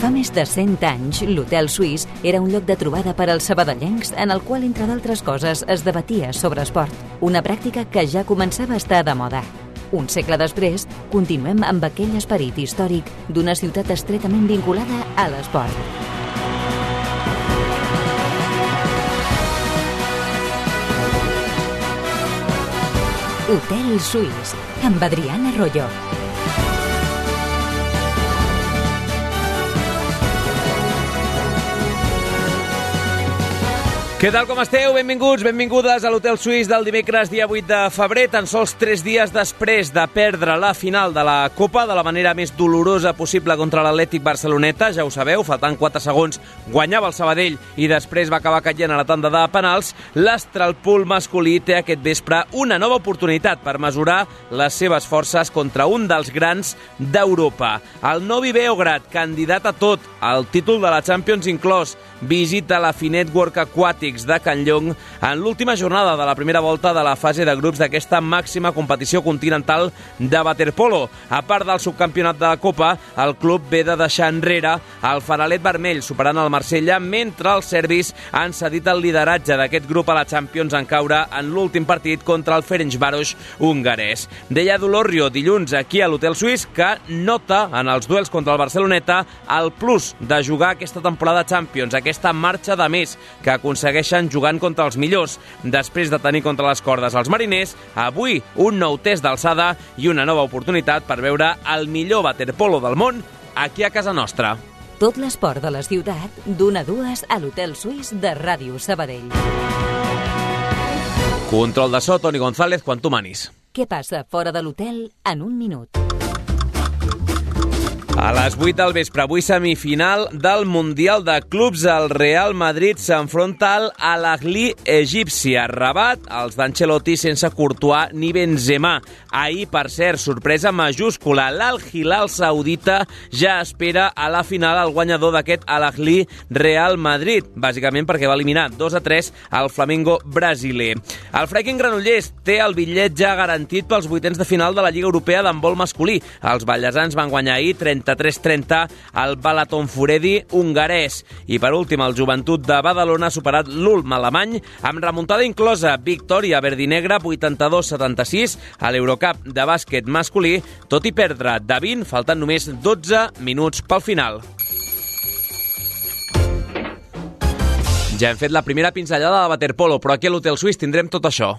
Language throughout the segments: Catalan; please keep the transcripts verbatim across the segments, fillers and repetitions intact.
Fa més de cent anys, l'Hotel Suís era un lloc de trobada per als sabadellencs en el qual, entre d'altres coses, es debatia sobre esport, una pràctica que ja començava a estar de moda. Un segle després, continuem amb aquell esperit històric d'una ciutat estretament vinculada a l'esport. Hotel Suís, amb Adriana Royo. Què tal, com esteu? Benvinguts, benvingudes a l'Hotel Suís del dimecres, dia vuit de febrer, tan sols tres dies després de perdre la final de la Copa de la manera més dolorosa possible contra l'Atlètic Barceloneta. Ja ho sabeu, faltant quatre segons guanyava el Sabadell i després va acabar caient a la tanda de penals. L'Astralpool masculí té aquest vespre una nova oportunitat per mesurar les seves forces contra un dels grans d'Europa. El Novi Beograd, candidat a tot, el títol de la Champions inclòs, visita la Finet World Aquàtics de Can Llong en l'última jornada de la primera volta de la fase de grups d'aquesta màxima competició continental de waterpolo. A part del subcampionat de la Copa, el club ve de deixar enrere el fanalet vermell, superant el Marsella, mentre els serbis han cedit el lideratge d'aquest grup a la Champions en caure en l'últim partit contra el Ferencváros hongarès. Deia Dolorrio dilluns aquí a l'Hotel Suís que nota en els duels contra el Barceloneta el plus de jugar aquesta temporada Champions, aquesta marxa de més que aconsegueixen jugant contra els millors. Després de tenir contra les cordes els mariners, avui un nou test d'alçada i una nova oportunitat per veure el millor waterpolo del món aquí a casa nostra. Tot l'esport de la ciutat, d'una a dues a l'Hotel Suís de Ràdio Sabadell. Control de so, Toni González, quan tu manis. Què passa fora de l'hotel en un minut? A les vuit del vespre, avui semifinal del Mundial de Clubs. El Real Madrid s'enfronta al Al-Ahli egipci. A Rabat, els d'Ancelotti sense Courtois ni Benzema. Ahir, per cert, sorpresa majúscula. L'Al-Hilal saudita ja espera a la final el guanyador d'aquest Al-Ahli Real Madrid, bàsicament perquè va eliminar dos a tres al Flamengo brasiler. El Freiking Granollers té el bitllet ja garantit pels vuitens de final de la Lliga Europea d'handbol masculí. Els ballesans van guanyar ahir trenta-tres trenta al Balatonfuredi hongarès. I per últim, el Joventut de Badalona ha superat l'Ulm alemany amb remuntada inclosa, victòria verdinegra vuitanta-dos setanta-sis a l'Eurocup de bàsquet masculí, tot i perdre de vint, faltant només dotze minuts pel final. Ja hem fet la primera pinzellada de waterpolo, però aquí a l'Hotel Suís tindrem tot això.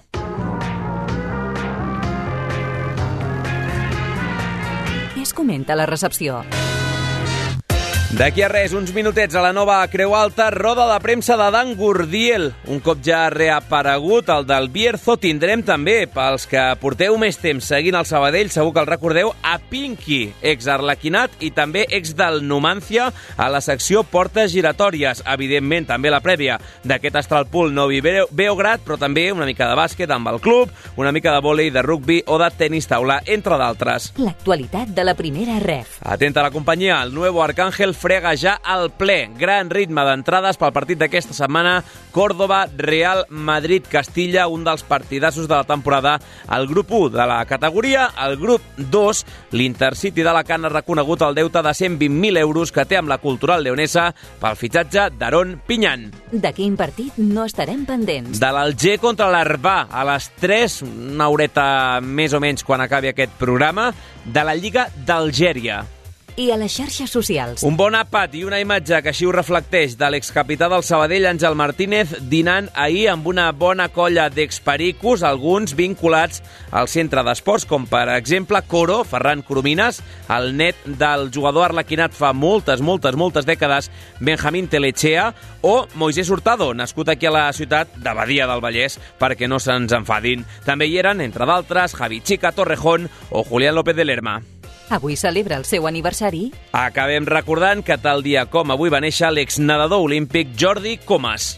Què es comenta a la recepció? D'aquí a res, uns minutets a la nova Creu Alta, roda de premsa de Dan Gurdiel. Un cop ja reaparegut, el del Bierzo, tindrem també, pels que porteu més temps seguint el Sabadell, segur que el recordeu, a Pinky, ex-arlequinat i també ex del Numancia, a la secció Portes Giratòries. Evidentment, també la prèvia d'aquest Astralpool Novi Beograd, però també una mica de bàsquet amb el club, una mica de vòlei, de rugbi o de tenis taula, entre d'altres. L'actualitat de la primera ref. Atenta a la companyia, el Nuevo Arcángel frega ja al ple. Gran ritme d'entrades pel partit d'aquesta setmana, Córdoba, Real Madrid, Castilla, un dels partidassos de la temporada. El grup u de la categoria, el grup dos, l'Intercity d'Alacant ha reconegut el deute de cent vint mil euros que té amb la Cultural Leonesa pel fitxatge d'Aron Piñán. De quin partit no estarem pendents? De l'Alger contra l'Arbà, a les tres, una horeta més o menys quan acabi aquest programa, de la Lliga d'Algèria. I a les xarxes socials. Un bon àpat i una imatge que així ho reflecteix de l'excapità del Sabadell, Àngel Martínez, dinant ahir amb una bona colla d'expericos, alguns vinculats al centre d'esports, com per exemple Coro, Ferran Coromines, el net del jugador arlequinat fa moltes, moltes, moltes dècades, Benjamín Telechea, o Moisés Hurtado, nascut aquí a la ciutat de Badia del Vallès, perquè no se'ns enfadin. També hi eren, entre d'altres, Javi Chica Torrejón o Julián López de Lerma. Avui celebra el seu aniversari. Acabem recordant que tal dia com avui va néixer l'exnedador olímpic Jordi Comas.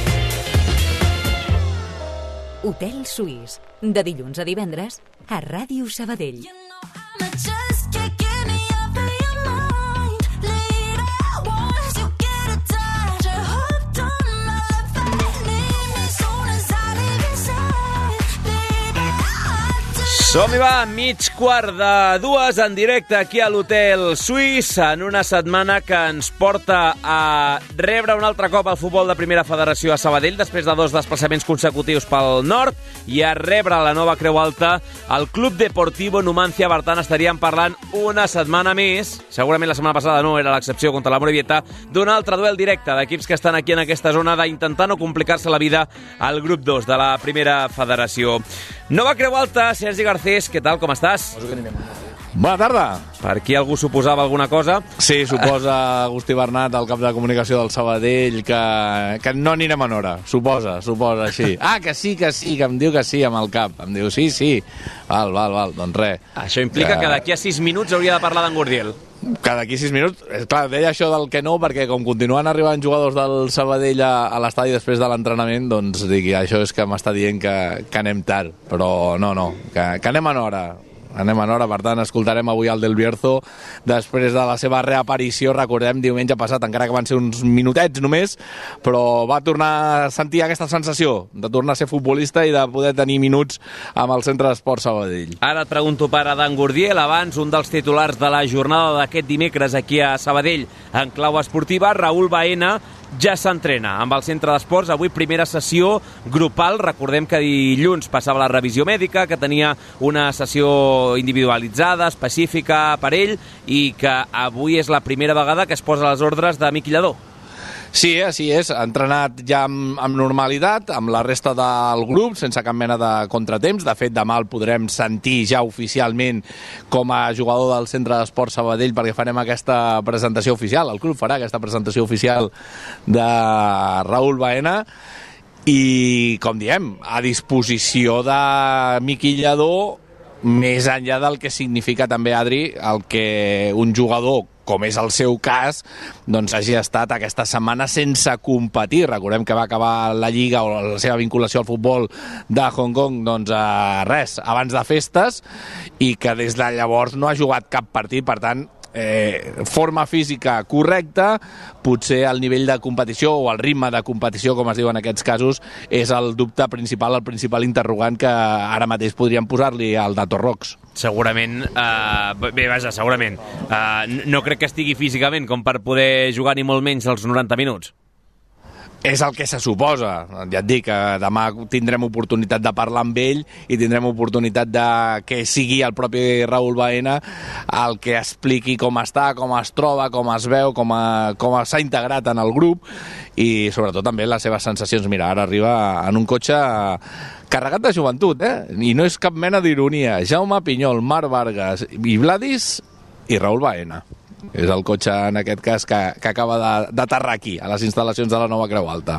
Hotel Suís, de dilluns a divendres, a Ràdio Sabadell. Som-hi va, mig quart de dues en directe aquí a l'Hotel Suís en una setmana que ens porta a rebre un altre cop el futbol de primera federació a Sabadell després de dos desplaçaments consecutius pel nord i a rebre la nova Creu Alta al Club Deportivo Numancia. Per tant, estaríem parlant una setmana més, segurament la setmana passada no era l'excepció contra la Morevieta, d'un altre duel directe d'equips que estan aquí en aquesta zona d'intentar no complicar-se la vida al grup dos de la primera federació. Nova Creu Alta, Sergi Garcés, què tal, com estàs? Bona tarda. Per aquí algú suposava alguna cosa? Sí, suposa Agustí Bernat, el cap de comunicació del Sabadell, que, que no anirem en hora. Suposa, suposa, així. Ah, que sí, que sí, que em diu que sí amb el cap. Em diu sí, sí. Val, val, val, doncs res. Això implica que, que d'aquí a sis minuts hauria de parlar d'en Gurdiel. Que d'aquí sis minuts... Clar, deia això del que no, perquè com continuen arribant jugadors del Sabadell a, a l'estadi després de l'entrenament, doncs dic, això és que m'està dient que, que anem tard. Però no, no, que, que anem en hora. Anem en hora, per tant, escoltarem avui el Del Bierzo després de la seva reaparició. Recordem, diumenge passat, encara que van ser uns minutets només, però va tornar a sentir aquesta sensació de tornar a ser futbolista i de poder tenir minuts amb el Centre d'Esports Sabadell. Ara et pregunto per Adán Gurdiel. Abans, un dels titulars de la jornada d'aquest dimecres aquí a Sabadell en clau esportiva, Raúl Baena, ja s'entrena amb el Centre d'Esports. Avui primera sessió grupal. Recordem que dilluns passava la revisió mèdica, que tenia una sessió individualitzada, específica per ell, i que avui és la primera vegada que es posa a les ordres de Miqui Lladó. Sí, així és. Ha entrenat ja amb, amb normalitat, amb la resta del grup, sense cap mena de contratemps. De fet, demà el podrem sentir ja oficialment com a jugador del Centre d'Esports Sabadell, perquè farem aquesta presentació oficial. El club farà aquesta presentació oficial de Raúl Baena. I, com diem, a disposició de Miqui Lladó, més enllà del que significa també, Adri, el que un jugador, com és el seu cas, doncs hagi estat aquesta setmana sense competir. Recordem que va acabar la Lliga o la seva vinculació al futbol de Hong Kong, doncs eh, res, abans de festes, i que des de llavors no ha jugat cap partit. Per tant, eh, forma física correcta, potser el nivell de competició o el ritme de competició, com es diu en aquests casos, és el dubte principal, el principal interrogant que ara mateix podríem posar-li al de Torrox. Segurament, eh, bé, vaja, segurament. Eh, no crec que estigui físicament com per poder jugar ni molt menys els noranta minuts. És el que se suposa. Ja et dic que demà tindrem oportunitat de parlar amb ell i tindrem oportunitat de que sigui el propi Raúl Baena el que expliqui com està, com es troba, com es veu, com, a, com s'ha integrat en el grup i sobretot també les seves sensacions. Mira, ara arriba en un cotxe carregat de joventut, eh? I no és cap mena d'ironia. Jaume Pinyol, Marc Vargas i Vladis i Raúl Baena. És el cotxe, en aquest cas, que, que acaba d'aterrar aquí, a les instal·lacions de la nova Creu Alta.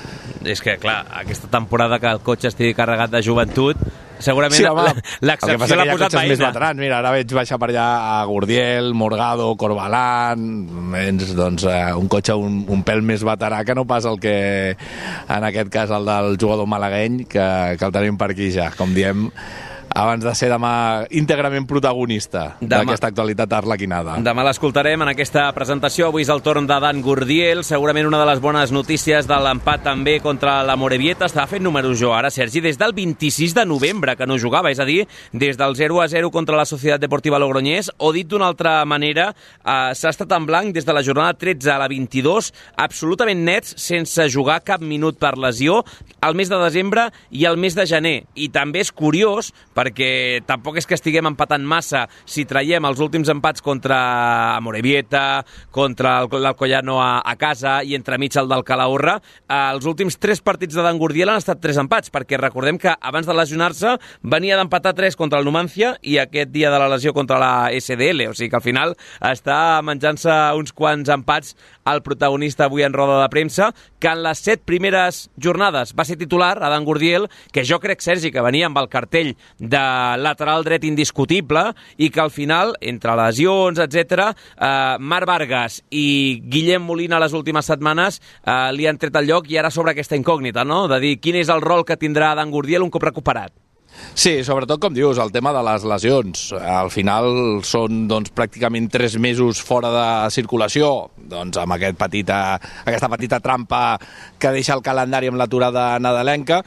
És que, clar, aquesta temporada que el cotxe estigui carregat de joventut, segurament sí, l'excepció l'ha posat Baena. Més veterans. Mira, ara veig baixar per allà a Gurdiel, Morgado, Corbalán, doncs un cotxe un, un pèl més veterà que no pas el que, en aquest cas, el del jugador malagueny, que, que el tenim per aquí ja, com diem, abans de ser demà íntegrament protagonista d'aquesta actualitat arlequinada. Demà l'escoltarem en aquesta presentació. Avui és el torn d'Adán Gurdiel. Segurament una de les bones notícies de l'empat també contra la Morevieta. Estava fent números jo ara, Sergi, des del vint-i-sis de novembre que no jugava, és a dir, des del zero a zero contra la Societat Deportiva Logroñés, o dit d'una altra manera, eh, s'ha estat en blanc des de la jornada tretze a la vint-i-dos, absolutament nets, sense jugar cap minut per lesió, al mes de desembre i al mes de gener. I també és curiós, perquè tampoc és que estiguem empatant massa si traiem els últims empats contra Morevieta, contra l'Alcoyano a, a casa i entremig el del Calahorra. Eh, els últims tres partits de Dan Gurdiel han estat tres empats, perquè recordem que abans de lesionar-se venia d'empatar tres contra el Numancia i aquest dia de la lesió contra la S D L, o sigui que al final està menjant-se uns quants empats el protagonista avui en roda de premsa, que en les set primeres jornades va ser titular, Adán Gurdiel, que jo crec, Sergi, que venia amb el cartell de lateral dret indiscutible i que al final, entre lesions, etcètera, eh, Marc Vargas i Guillem Molina les últimes setmanes eh, li han tret el lloc i ara sobre aquesta incògnita, no?, de dir quin és el rol que tindrà Adán Gurdiel un cop recuperat. Sí, sobretot, com dius, el tema de les lesions. Al final són doncs, pràcticament tres mesos fora de circulació, doncs, amb aquest petita, aquesta petita trampa que deixa el calendari amb l'aturada nadalenca,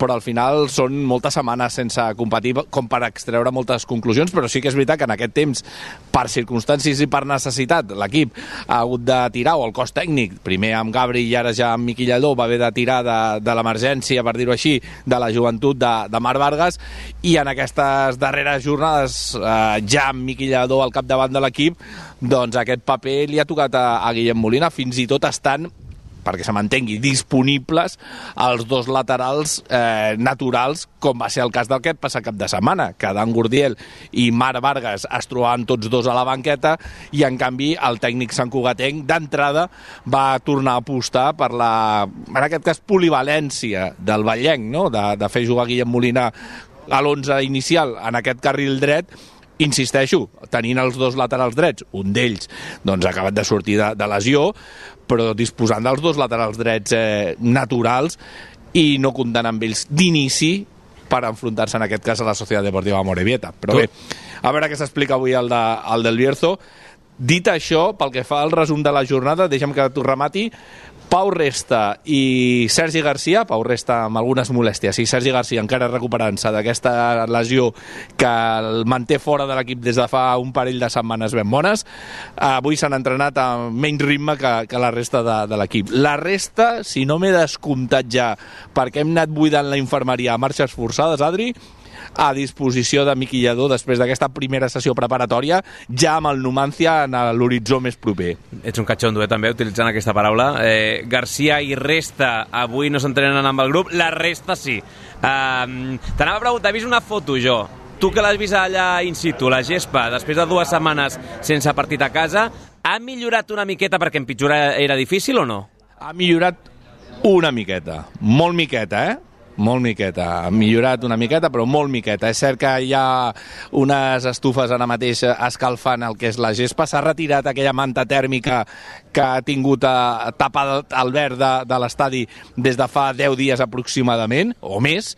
però al final són moltes setmanes sense competir com per extreure moltes conclusions, però sí que és veritat que en aquest temps, per circumstàncies i per necessitat, l'equip ha hagut de tirar, o el cos tècnic, primer amb Gabri i ara ja amb Miqui Lladó, va haver de tirar de, de l'emergència, per dir-ho així, de la joventut de, de Marc Vargas, i en aquestes darreres jornades, eh, ja amb Miqui Lladó al capdavant de l'equip, doncs aquest paper li ha tocat a, a Guillem Molina, fins i tot estant, perquè se m'entengui, disponibles els dos laterals eh, naturals, com va ser el cas d'aquest passat cap de setmana, que Dan Gurdiel i Marc Vargas es trobaven tots dos a la banqueta, i en canvi el tècnic santcugatenc d'entrada va tornar a apostar per la, en aquest cas, polivalència del vallenc, no? de, de fer jugar Guillem Molina a l'onze inicial en aquest carril dret. Insisteixo, tenint els dos laterals drets, un d'ells doncs, ha acabat de sortir de, de lesió, però disposant dels dos laterals drets eh, naturals i no comptant amb ells d'inici per enfrontar-se en aquest cas a la Societat Deportiva Amorebieta. Però bé, a veure què s'explica avui el, de, el del Bierzo. Dit això, pel que fa al resum de la jornada, deixa'm que t'ho remati. Pau Resta i Sergi Garcia, Pau Resta amb algunes molèsties i Sergi Garcia encara recuperant-se d'aquesta lesió que el manté fora de l'equip des de fa un parell de setmanes ben bones, avui s'han entrenat amb menys ritme que, que la resta de, de l'equip. La resta, si no m'he descomptat ja, perquè hem anat buidant la infermeria a marxes forçades, Adri, a disposició de Miqui Lladó després d'aquesta primera sessió preparatòria, ja amb el Numancia en l'horitzó més proper. Ets un catxondo, eh, també, utilitzant aquesta paraula. Eh, Garcia i Resta avui no s'entrenen amb el grup, la resta sí. Eh, T'anava a preguntar, he vist una foto jo. Tu que l'has vist allà in situ, la gespa, després de dues setmanes sense partit a casa, ha millorat una miqueta perquè empitjorar era difícil o no? Ha millorat una miqueta, molt miqueta, eh? Molt miqueta, ha millorat una miqueta, però molt miqueta. És cert que hi ha unes estufes ara mateix escalfant el que és la gespa. S'ha retirat aquella manta tèrmica que ha tingut a, tapat el verd de, de l'estadi des de fa deu dies aproximadament, o més,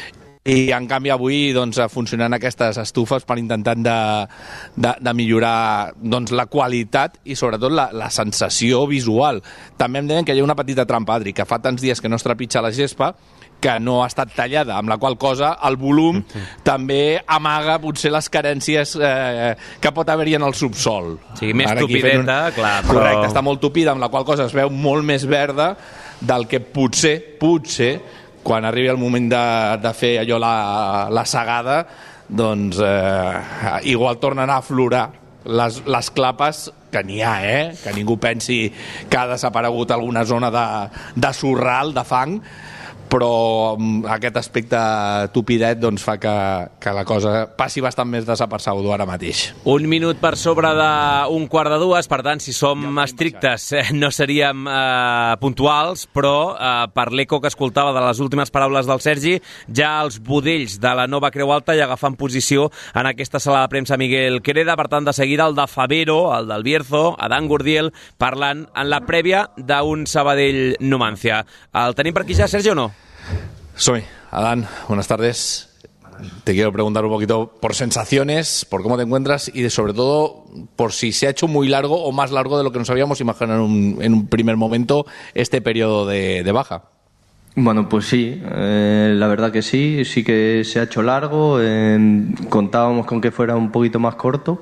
i en canvi avui doncs, funcionant aquestes estufes per intentar de, de, de millorar doncs, la qualitat i sobretot la, la sensació visual. També em deien que hi ha una petita trampa, Adri, que fa tants dies que no es trepitja la gespa que no ha estat tallada, amb la qual cosa el volum mm-hmm. també amaga potser les carències eh, que pot haver-hi en el subsol. Sí, més Ara tupideta, un... clar. Però... Correcte, està molt tupida, amb la qual cosa es veu molt més verda del que potser, potser, quan arribi el moment de, de fer allò la, la segada, doncs eh, igual tornen a aflorar les, les clapes, que n'hi ha, eh? Que ningú pensi que ha desaparegut alguna zona de, de sorral, de fang, però aquest aspecte tupidet doncs, fa que, que la cosa passi bastant més desapercebuda ara mateix. Un minut per sobre d'un quart de dues, per tant, si som ja estrictes eh, no seríem eh, puntuals, però eh, per l'eco que escoltava de les últimes paraules del Sergi, ja els budells de la nova Creu Alta ja agafant posició en aquesta sala de premsa Miguel Quereda, per tant, de seguida el de Favero, el del Bierzo, Dan Gurdiel, parlant en la prèvia d'un Sabadell Numancia. El tenim per aquí ja, Sergi, o no? Soy, Adán, buenas tardes. Te quiero preguntar un poquito por sensaciones, por cómo te encuentras y sobre todo por si se ha hecho muy largo o más largo de lo que nos habíamos imaginado en un, en un primer momento este periodo de, de baja. Bueno, pues sí, eh, la verdad que sí, sí que se ha hecho largo, eh, contábamos con que fuera un poquito más corto.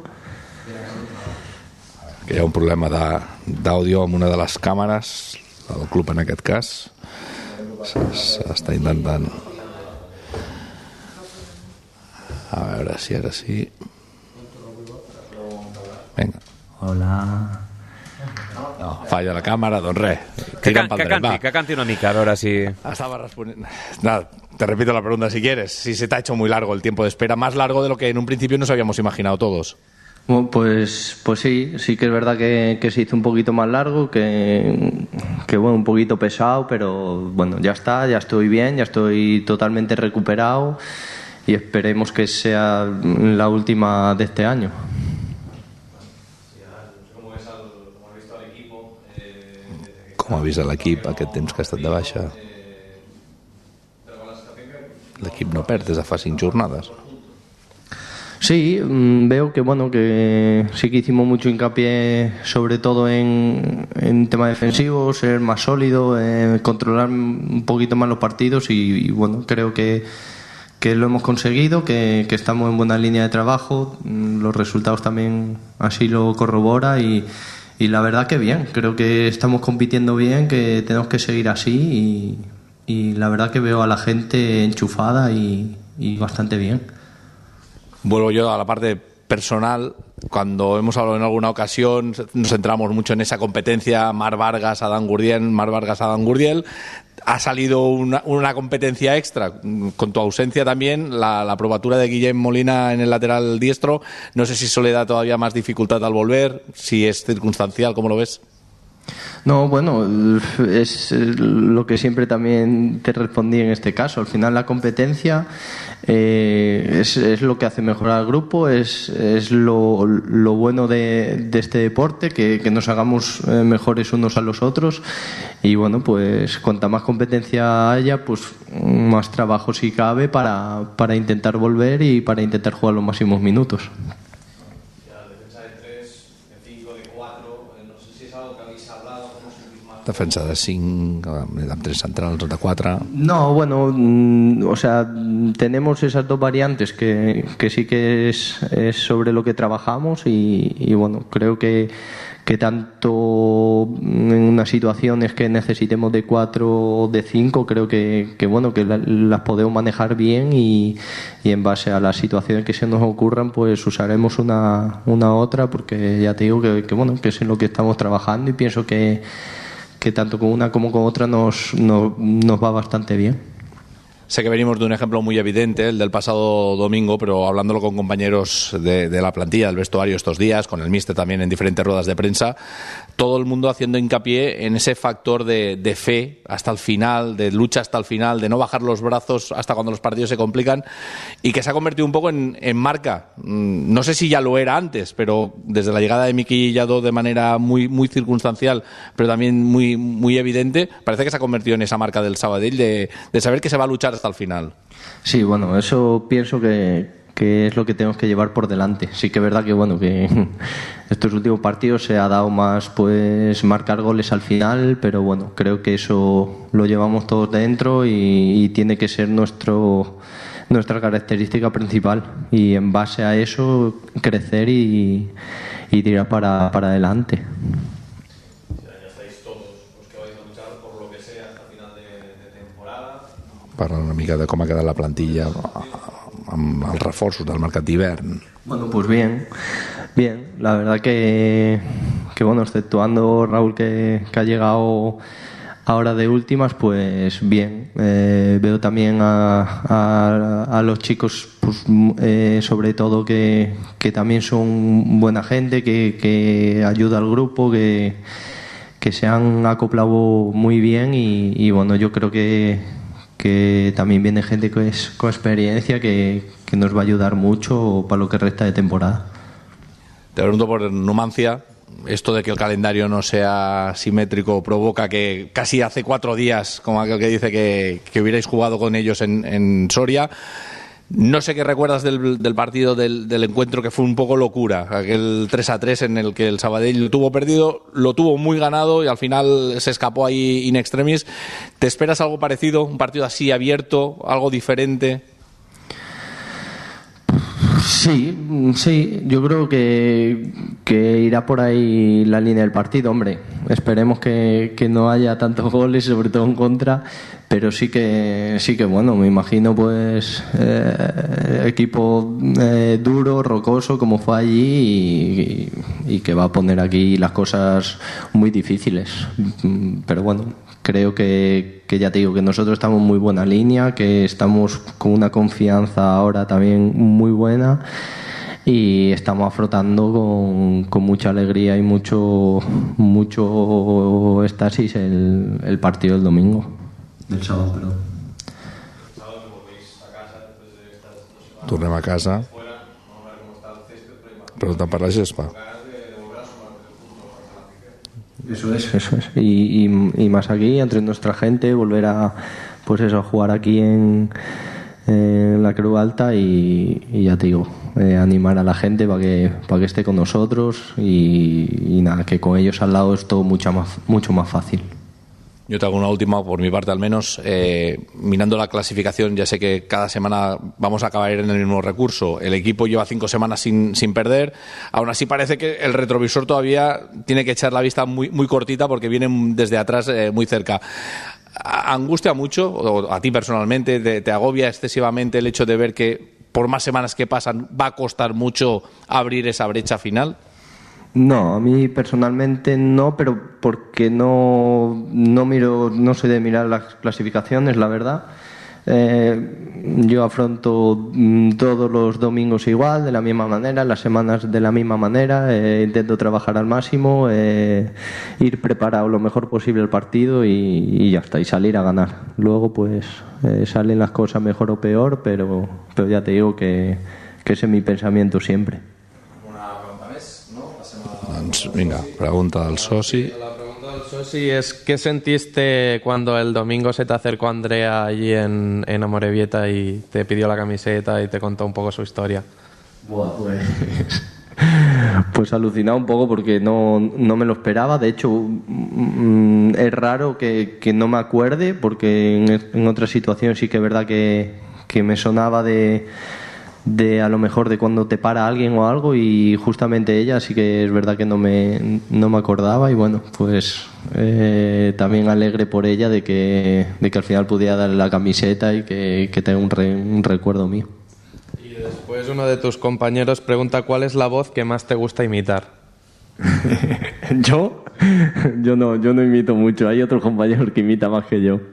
Que hi ha un problema d'àudio amb una de les càmeres del club en aquest cas. S'està intentant a veure si ara sí. Vinga. Hola. No, falla la càmera, doncs res. Que, can, que, canti, que canti una mica, a veure si... Estaba respondiendo... Nada, te repito la pregunta si quieres. Si se te ha hecho muy largo el tiempo de espera, más largo de lo que en un principio nos habíamos imaginado todos. Bueno, pues, pues sí, sí que es verdad que, que se hizo un poquito más largo, que, que bueno, un poquito pesado, pero bueno, ya está, ya estoy bien, ya estoy totalmente recuperado y esperemos que sea la última de este año. Com ha vist l'equip aquest temps que ha estat de baixa? L'equip no perd des de fa cinc jornades. Sí, veo que bueno que sí que hicimos mucho hincapié sobre todo en, en tema defensivo, ser más sólido, eh, controlar un poquito más los partidos y, y bueno, creo que, que lo hemos conseguido, que, que estamos en buena línea de trabajo, los resultados también así lo corrobora y, y la verdad que bien, creo que estamos compitiendo bien, que tenemos que seguir así y, y la verdad que veo a la gente enchufada y, y bastante bien. Vuelvo yo a la parte personal. Cuando hemos hablado en alguna ocasión nos centramos mucho en esa competencia Marc Vargas, Adán Gurdiel, Marc Vargas, Adán Gurdiel. Ha salido una, una competencia extra con tu ausencia también, la, la probatura de Guillem Molina en el lateral diestro. No sé si eso le da todavía más dificultad al volver, si es circunstancial, ¿cómo lo ves? No, bueno, es lo que siempre también te respondí en este caso. Al final la competencia eh, es, es lo que hace mejorar al grupo, es, es lo, lo bueno de, de este deporte, que, que nos hagamos eh, mejores unos a los otros y bueno, pues cuanta más competencia haya, pues más trabajo si cabe para, para intentar volver y para intentar jugar los máximos minutos. Defensa de cinc, amb tres centrals o de quatre. No, bueno, o sea, tenemos esas dos variantes que, que sí que es, es sobre lo que trabajamos y, y bueno, creo que, que tanto en unas situaciones que necesitemos de cuatro o de cinco, creo que, que bueno, que la, las podemos manejar bien y, y en base a las situaciones que se nos ocurran, pues usaremos una, una otra, porque ya te digo que, que bueno, que es en lo que estamos trabajando y pienso que que tanto con una como con otra nos, nos, nos va bastante bien. Sé que venimos de un ejemplo muy evidente, el del pasado domingo, pero hablándolo con compañeros de, de la plantilla, del vestuario estos días, con el míster también en diferentes ruedas de prensa, todo el mundo haciendo hincapié en ese factor de, de fe hasta el final, de lucha hasta el final, de no bajar los brazos hasta cuando los partidos se complican y que se ha convertido un poco en, en marca. No sé si ya lo era antes, pero desde la llegada de Miki Lladó de manera muy, muy circunstancial, pero también muy, muy evidente, parece que se ha convertido en esa marca del Sabadell de, de saber que se va a luchar hasta el final. Sí, bueno, eso pienso que, que es lo que tenemos que llevar por delante. Sí que es verdad que bueno que estos últimos partidos se ha dado más pues marcar goles al final, pero bueno, creo que eso lo llevamos todos dentro y, y tiene que ser nuestro nuestra característica principal y en base a eso crecer y, y tirar para, para adelante. Parla una mica de com ha quedat la plantilla amb els reforços del mercat d'hivern. Bueno, pues bien, bien. La verdad que, que bueno, exceptuando Raúl que, que ha llegado ahora de últimas, pues bien. Eh, veo también a, a, a los chicos, pues, eh, sobre todo que, que también son buena gente, que, que ayuda al grupo, que, que se han acoplado muy bien y, y bueno, yo creo que que también viene gente que es, con experiencia que, que nos va a ayudar mucho para lo que resta de temporada. Te pregunto por Numancia. Esto de que el calendario no sea simétrico provoca que casi hace cuatro días, como aquel que dice que, que hubierais jugado con ellos en, en Soria. No sé qué recuerdas del, del partido, del, del encuentro, que fue un poco locura, aquel tres a tres en el que el Sabadell lo tuvo perdido, lo tuvo muy ganado y al final se escapó ahí in extremis. ¿Te esperas algo parecido, un partido así abierto, algo diferente? Sí, sí, yo creo que, que irá por ahí la línea del partido, hombre. Esperemos que, que no haya tantos goles, sobre todo en contra, pero sí que, sí que bueno, me imagino pues eh, equipo eh, duro, rocoso, como fue allí y, y que va a poner aquí las cosas muy difíciles. Pero bueno, creo que, que ya te digo que nosotros estamos en muy buena línea, que estamos con una confianza ahora también muy buena y estamos afrontando con, con mucha alegría y mucho mucho éxtasis el, el partido del domingo. Del sábado, perdón. Tornem a casa. Preguntan per la gespa. Eso es, eso es. Y, y, y más aquí, entre nuestra gente, volver a, pues eso, a jugar aquí en, en la Creu Alta y, y ya te digo, eh, animar a la gente para que, para que esté con nosotros y, y nada, que con ellos al lado es todo mucho más, mucho más fácil. Yo te hago una última, por mi parte al menos. Eh, mirando la clasificación, ya sé que cada semana vamos a acabar en el mismo recurso. El equipo lleva cinco semanas sin, sin perder. Aún así parece que el retrovisor todavía tiene que echar la vista muy, muy cortita porque vienen desde atrás eh, muy cerca. ¿Angustia mucho, o a ti personalmente, te, te agobia excesivamente el hecho de ver que por más semanas que pasan va a costar mucho abrir esa brecha final? No, a mí personalmente no, pero porque no, no miro, no soy de mirar las clasificaciones, la verdad. Eh, yo afronto todos los domingos igual, de la misma manera, las semanas de la misma manera, eh, intento trabajar al máximo, eh, ir preparado lo mejor posible el partido y, y ya está, y salir a ganar. Luego pues eh, salen las cosas mejor o peor, pero, pero ya te digo que, que ese es mi pensamiento siempre. Doncs vinga, pregunta del soci. La pregunta del soci es ¿qué sentiste cuando el domingo se te acercó Andrea allí en, en Amorebieta y te pidió la camiseta y te contó un poco su historia? Buah, pues... pues alucinado un poco porque no, no me lo esperaba. De hecho, mm, es raro que, que no me acuerde porque en, en otra situación sí que es verdad que, que me sonaba de... de a lo mejor de cuando te para alguien o algo y justamente ella sí que es verdad que no me, no me acordaba y bueno, pues eh, también alegre por ella de que, de que al final pudiera darle la camiseta y que, que tenga un, re, un recuerdo mío. Y después uno de tus compañeros pregunta ¿cuál es la voz que más te gusta imitar? ¿Yo? Yo no, yo no imito mucho, hay otro compañero que imita más que yo.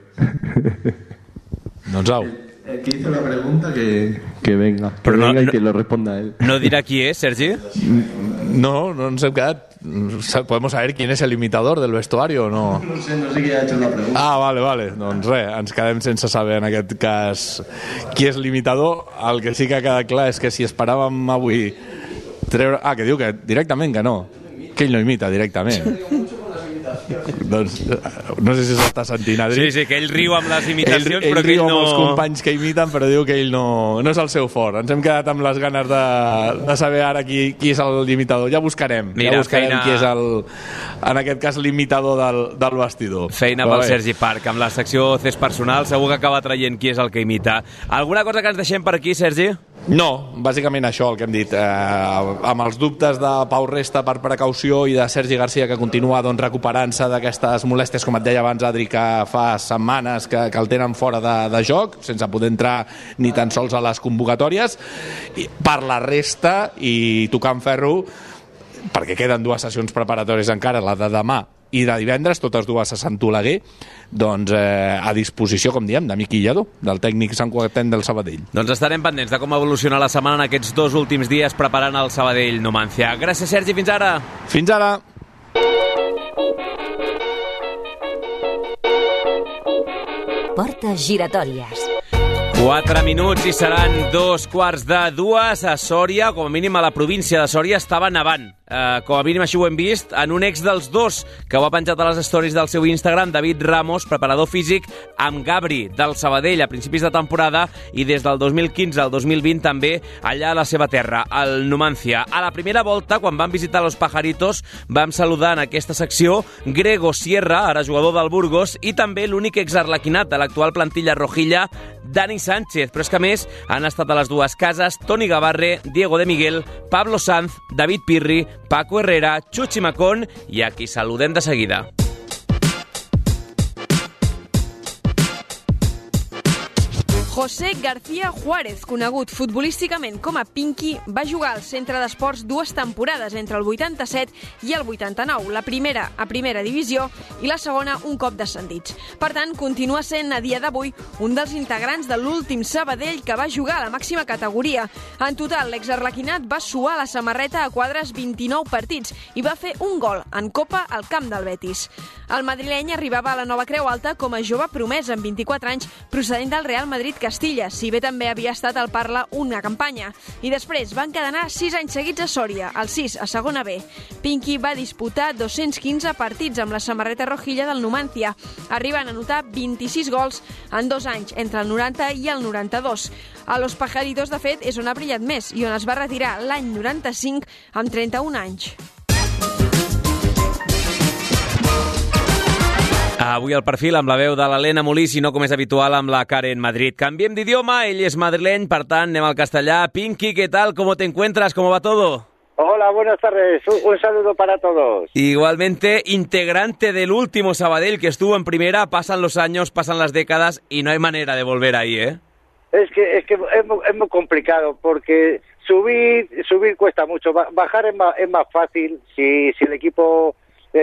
Doncs au. El que hizo la pregunta que, que venga, que Però no, venga y no, que lo responda él. No dirà qui és, Sergi? No, no ens hem quedat. ¿Podemos saber quién es el imitador del vestuario o no? No sé, no sé qui ha hecho la pregunta. Ah, vale, vale. Doncs res, ens quedem sense saber en aquest cas qui és l'imitador. El que sí que ha quedat clar és que si esperàvem avui treure... Ah, que diu que directament que no. Que ell no imita directament. Doncs no sé si s'està sentint, Adri. Sí, sí, que ell riu amb les imitacions, ell, ell però que riu ell no... amb els companys que imiten, però diu que ell no, no és el seu fort. Ens hem quedat amb les ganes de, de saber ara qui, qui és l'imitador. Ja buscarem, Mira, ja buscarem feina... qui és el, en aquest cas l'imitador del, del vestidor. Feina però pel bé. Sergi Parc. Amb la secció Cés Personal segur que acaba traient qui és el que imita. Alguna cosa que ens deixem per aquí, Sergi? No, bàsicament això el que hem dit, eh, amb els dubtes de Pau Resta per precaució i de Sergi Garcia que continua doncs, recuperant-se d'aquestes molèsties, com et deia abans, Adri, que fa setmanes que, que el tenen fora de, de joc, sense poder entrar ni tan sols a les convocatòries. I per la resta, i tocant ferro, perquè queden dues sessions preparatòries encara, la de demà i de divendres, totes dues a Sant Oleguer, doncs eh, a disposició, com diem, de Miqui Lledó, del tècnic Sant Quentin del Sabadell. Doncs estarem pendents de com evoluciona la setmana en aquests dos últims dies preparant el Sabadell Numancia. Gràcies, Sergi, fins ara. Fins ara. Portes giratòries. Quatre minuts i seran dos quarts de dues a Sòria, com a mínim a la província de Sòria estava nevant. Uh, com a mínim així ho hem vist en un ex dels dos que ho ha penjat a les stories del seu Instagram, David Ramos, preparador físic amb Gabri del Sabadell a principis de temporada i des del dos mil quinze al dos mil vint també allà a la seva terra, al Numancia. A la primera volta, quan vam visitar Los Pajaritos, vam saludar en aquesta secció Grego Sierra, ara jugador del Burgos, i també l'únic exarlequinat de l'actual plantilla rojilla, Dani Sánchez. Però és que a més han estat a les dues cases Toni Gavarre, Diego de Miguel, Pablo Sanz, David Pirri, Paco Herrera, Chuchi Macón i a qui saludem de seguida. José García Juárez, conegut futbolísticament com a Pinky, va jugar al Centre d'Esports dues temporades entre el vuitanta-set i el vuitanta-nou, la primera a primera divisió i la segona un cop descendits. Per tant, continua sent a dia d'avui un dels integrants de l'últim Sabadell que va jugar a la màxima categoria. En total, l'exarlequinat va suar la samarreta a quadres vint-i-nou partits i va fer un gol en Copa al camp del Betis. El madrileny arribava a la nova Creu Alta com a jove promès amb vint-i-quatre anys procedent del Real Madrid Castilla, si bé també havia estat al Parla una campanya. I després van cadenar sis anys seguits a Sòria, el sis a segona B. Pinky va disputar dos-cents quinze partits amb la samarreta rojilla del Numancia, arribant a anotar vint-i-sis gols en dos anys, entre el noranta i el noranta-dos. A Los Pajaritos, de fet, és on ha brillat més i on es va retirar l'any noranta-cinc amb trenta-un anys. Avui al perfil amb la veu de l'Helena Molí, si no com és habitual amb la Karen Madrid. Canviem d'idioma, ell és madrileny, per tant anem al castellà. Pinky, ¿qué tal? ¿Cómo te encuentras? ¿Cómo va todo? Hola, buenas tardes. Un, un saludo para todos. Igualmente, integrante del último Sabadell que estuvo en primera, pasan los años, pasan las décadas y no hay manera de volver ahí, ¿eh? Es que es que es muy, es muy complicado porque subir subir cuesta mucho. Bajar es más, es más fácil si, si el equipo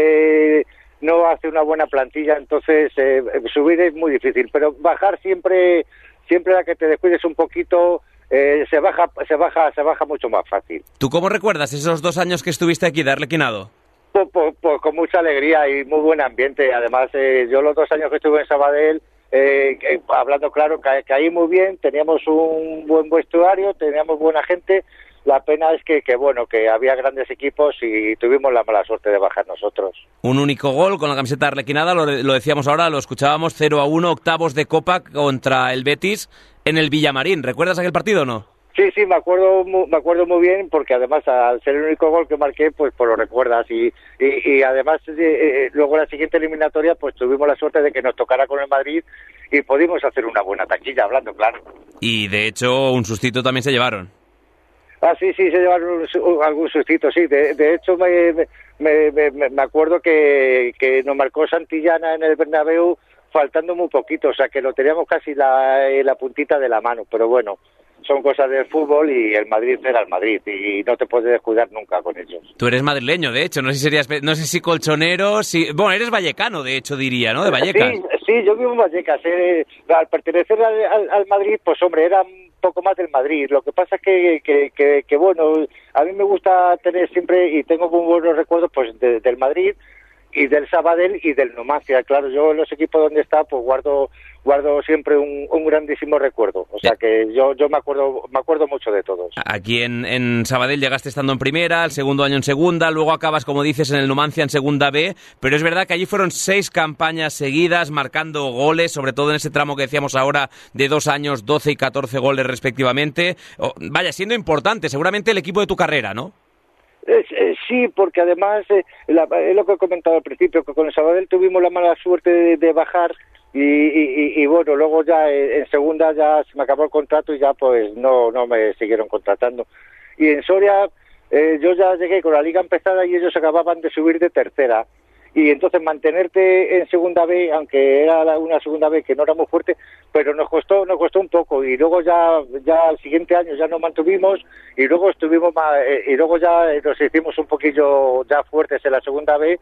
eh, no hace una buena plantilla, entonces eh, subir es muy difícil. Pero bajar siempre siempre la que te descuides un poquito eh, se baja se baja se baja mucho más fácil. ¿Tú cómo recuerdas esos dos años que estuviste aquí de Arlequinado? Pues, pues, pues con mucha alegría y muy buen ambiente. Además, eh, yo los dos años que estuve en Sabadell, eh, que, hablando claro, ca caí muy bien, teníamos un buen vestuario, teníamos buena gente. La pena es que, que, bueno, que había grandes equipos y tuvimos la mala suerte de bajar nosotros. Un único gol con la camiseta arlequinada, lo, lo decíamos ahora, lo escuchábamos, cero a uno, octavos de Copa contra el Betis en el Villamarín. ¿Recuerdas aquel partido o no? Sí, sí, me acuerdo, me acuerdo muy bien, porque además al ser el único gol que marqué, pues, pues lo recuerdas. Y, y, y además eh, eh, luego la siguiente eliminatoria, pues tuvimos la suerte de que nos tocara con el Madrid y pudimos hacer una buena taquilla, hablando claro. Y de hecho un sustito también se llevaron. Ah, sí, sí, se llevaron un, algún sustito, sí. De, de hecho, me, me, me, me acuerdo que, que nos marcó Santillana en el Bernabéu faltando muy poquito, o sea, que lo teníamos casi la, la puntita de la mano, pero bueno, son cosas del fútbol y el Madrid era el Madrid y no te puedes descuidar nunca con ellos. Tú eres madrileño, de hecho, no sé si serías, no sé si colchonero, si, bueno, eres vallecano, de hecho, diría, ¿no? De Vallecas. Sí, sí, yo vivo en Vallecas. Eh, al pertenecer al, al, al Madrid, pues hombre, era un poco más del Madrid. Lo que pasa es que, que, que, que, bueno, a mí me gusta tener siempre, y tengo muy buenos recuerdos, pues de, del Madrid y del Sabadell y del Numancia. Claro, yo en los equipos donde está, pues guardo guardo siempre un, un grandísimo recuerdo. O sea que yo yo me acuerdo me acuerdo mucho de todos. Aquí en, en Sabadell llegaste estando en primera, el segundo año en segunda, luego acabas, como dices, en el Numancia en segunda B, pero es verdad que allí fueron seis campañas seguidas, marcando goles, sobre todo en ese tramo que decíamos ahora de dos años, doce y catorce goles respectivamente. Oh, vaya, siendo importante, seguramente el equipo de tu carrera, ¿no? Eh, eh, sí, porque además, eh, la, es lo que he comentado al principio, que con el Sabadell tuvimos la mala suerte de, de bajar y, y, y bueno, luego ya eh, en segunda ya se me acabó el contrato y ya pues no no me siguieron contratando. Y en Soria eh, yo ya llegué con la liga empezada y ellos acababan de subir de tercera. Y entonces mantenerte en segunda B, aunque era una segunda B que no era muy fuerte, pero nos costó nos costó un poco y luego ya ya al siguiente año ya nos mantuvimos y luego estuvimos más, eh, y luego ya nos hicimos un poquillo ya fuertes en la segunda B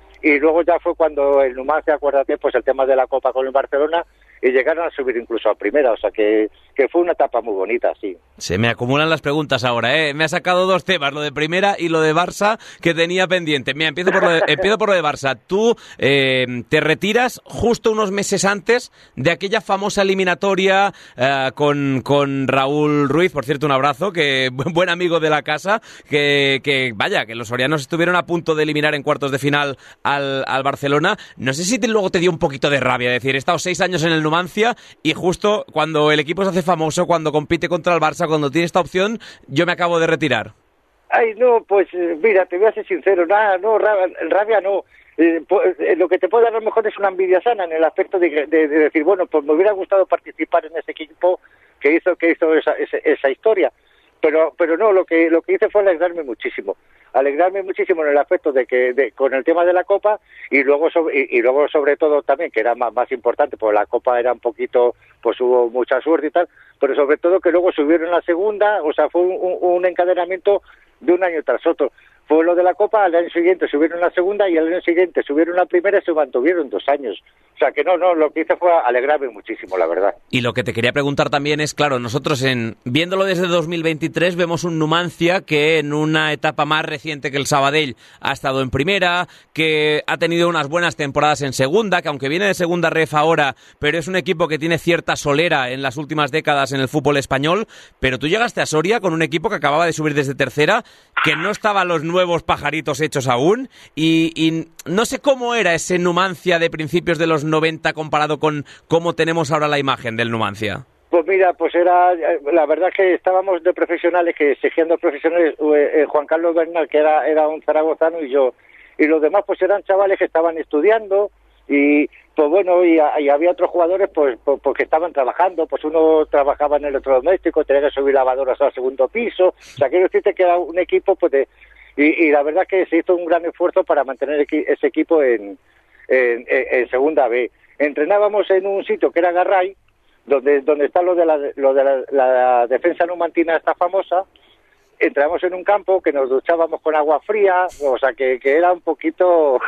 y luego ya fue cuando el Numancia, acuérdate, pues el tema de la Copa con el Barcelona y llegaron a subir incluso a primera, o sea que, que fue una etapa muy bonita, sí. Se me acumulan las preguntas ahora, ¿eh? Me ha sacado dos temas, lo de primera y lo de Barça, que tenía pendiente. Mira, empiezo por lo de, empiezo por lo de Barça. Tú eh, te retiras justo unos meses antes de aquella famosa eliminatoria eh, con, con Raúl Ruiz, por cierto, un abrazo, que buen amigo de la casa, que, que vaya, que los sorianos estuvieron a punto de eliminar en cuartos de final al, al Barcelona. No sé si te, luego te dio un poquito de rabia, decir, he estado seis años en el Numancia y justo cuando el equipo se hace famoso, cuando compite contra el Barça, cuando tiene esta opción, yo me acabo de retirar. Ay, no, pues mira, te voy a ser sincero, nada, no, rabia, rabia no. Eh, pues, eh, lo que te puede dar a lo mejor es una envidia sana en el aspecto de, de, de decir, bueno, pues me hubiera gustado participar en ese equipo que hizo que hizo esa, esa, esa historia. Pero pero no, lo que lo que hice fue alegrarme muchísimo. Alegrarme muchísimo en el aspecto de que de, con el tema de la Copa y luego sobre, y, y luego sobre todo también, que era más, más importante, porque la Copa era un poquito, pues hubo mucha suerte y tal, pero sobre todo que luego subieron la segunda, o sea, fue un, un encadenamiento de un año tras otro. fue lo de la Copa, al año siguiente subieron una segunda y al año siguiente subieron una primera y se mantuvieron dos años. O sea que no, no, lo que hice fue alegrarme muchísimo, la verdad. Y lo que te quería preguntar también es, claro, nosotros en viéndolo desde dos mil veintitrés vemos un Numancia que en una etapa más reciente que el Sabadell ha estado en primera, que ha tenido unas buenas temporadas en segunda, que aunque viene de segunda ref ahora, pero es un equipo que tiene cierta solera en las últimas décadas en el fútbol español, pero tú llegaste a Soria con un equipo que acababa de subir desde tercera, que no estaban los nuevos pajaritos hechos aún, y, y no sé cómo era ese Numancia de principios de los noventa comparado con cómo tenemos ahora la imagen del Numancia. Pues mira, pues era, la verdad que estábamos de profesionales, que siendo profesionales, eh, Juan Carlos Bernal, que era, era un zaragozano, y yo, y los demás pues eran chavales que estaban estudiando, y pues bueno, y, y había otros jugadores pues, pues, pues que estaban trabajando, pues uno trabajaba en el electrodoméstico, tenía que subir lavadoras al segundo piso, o sea, quiero decirte que era un equipo pues de, y, y la verdad que se hizo un gran esfuerzo para mantener equi- ese equipo en, en, en, en segunda B. Entrenábamos en un sitio que era Garray, donde donde está lo de la lo de la, la defensa numantina esta famosa. Entramos en un campo que nos duchábamos con agua fría, o sea que, que era un poquito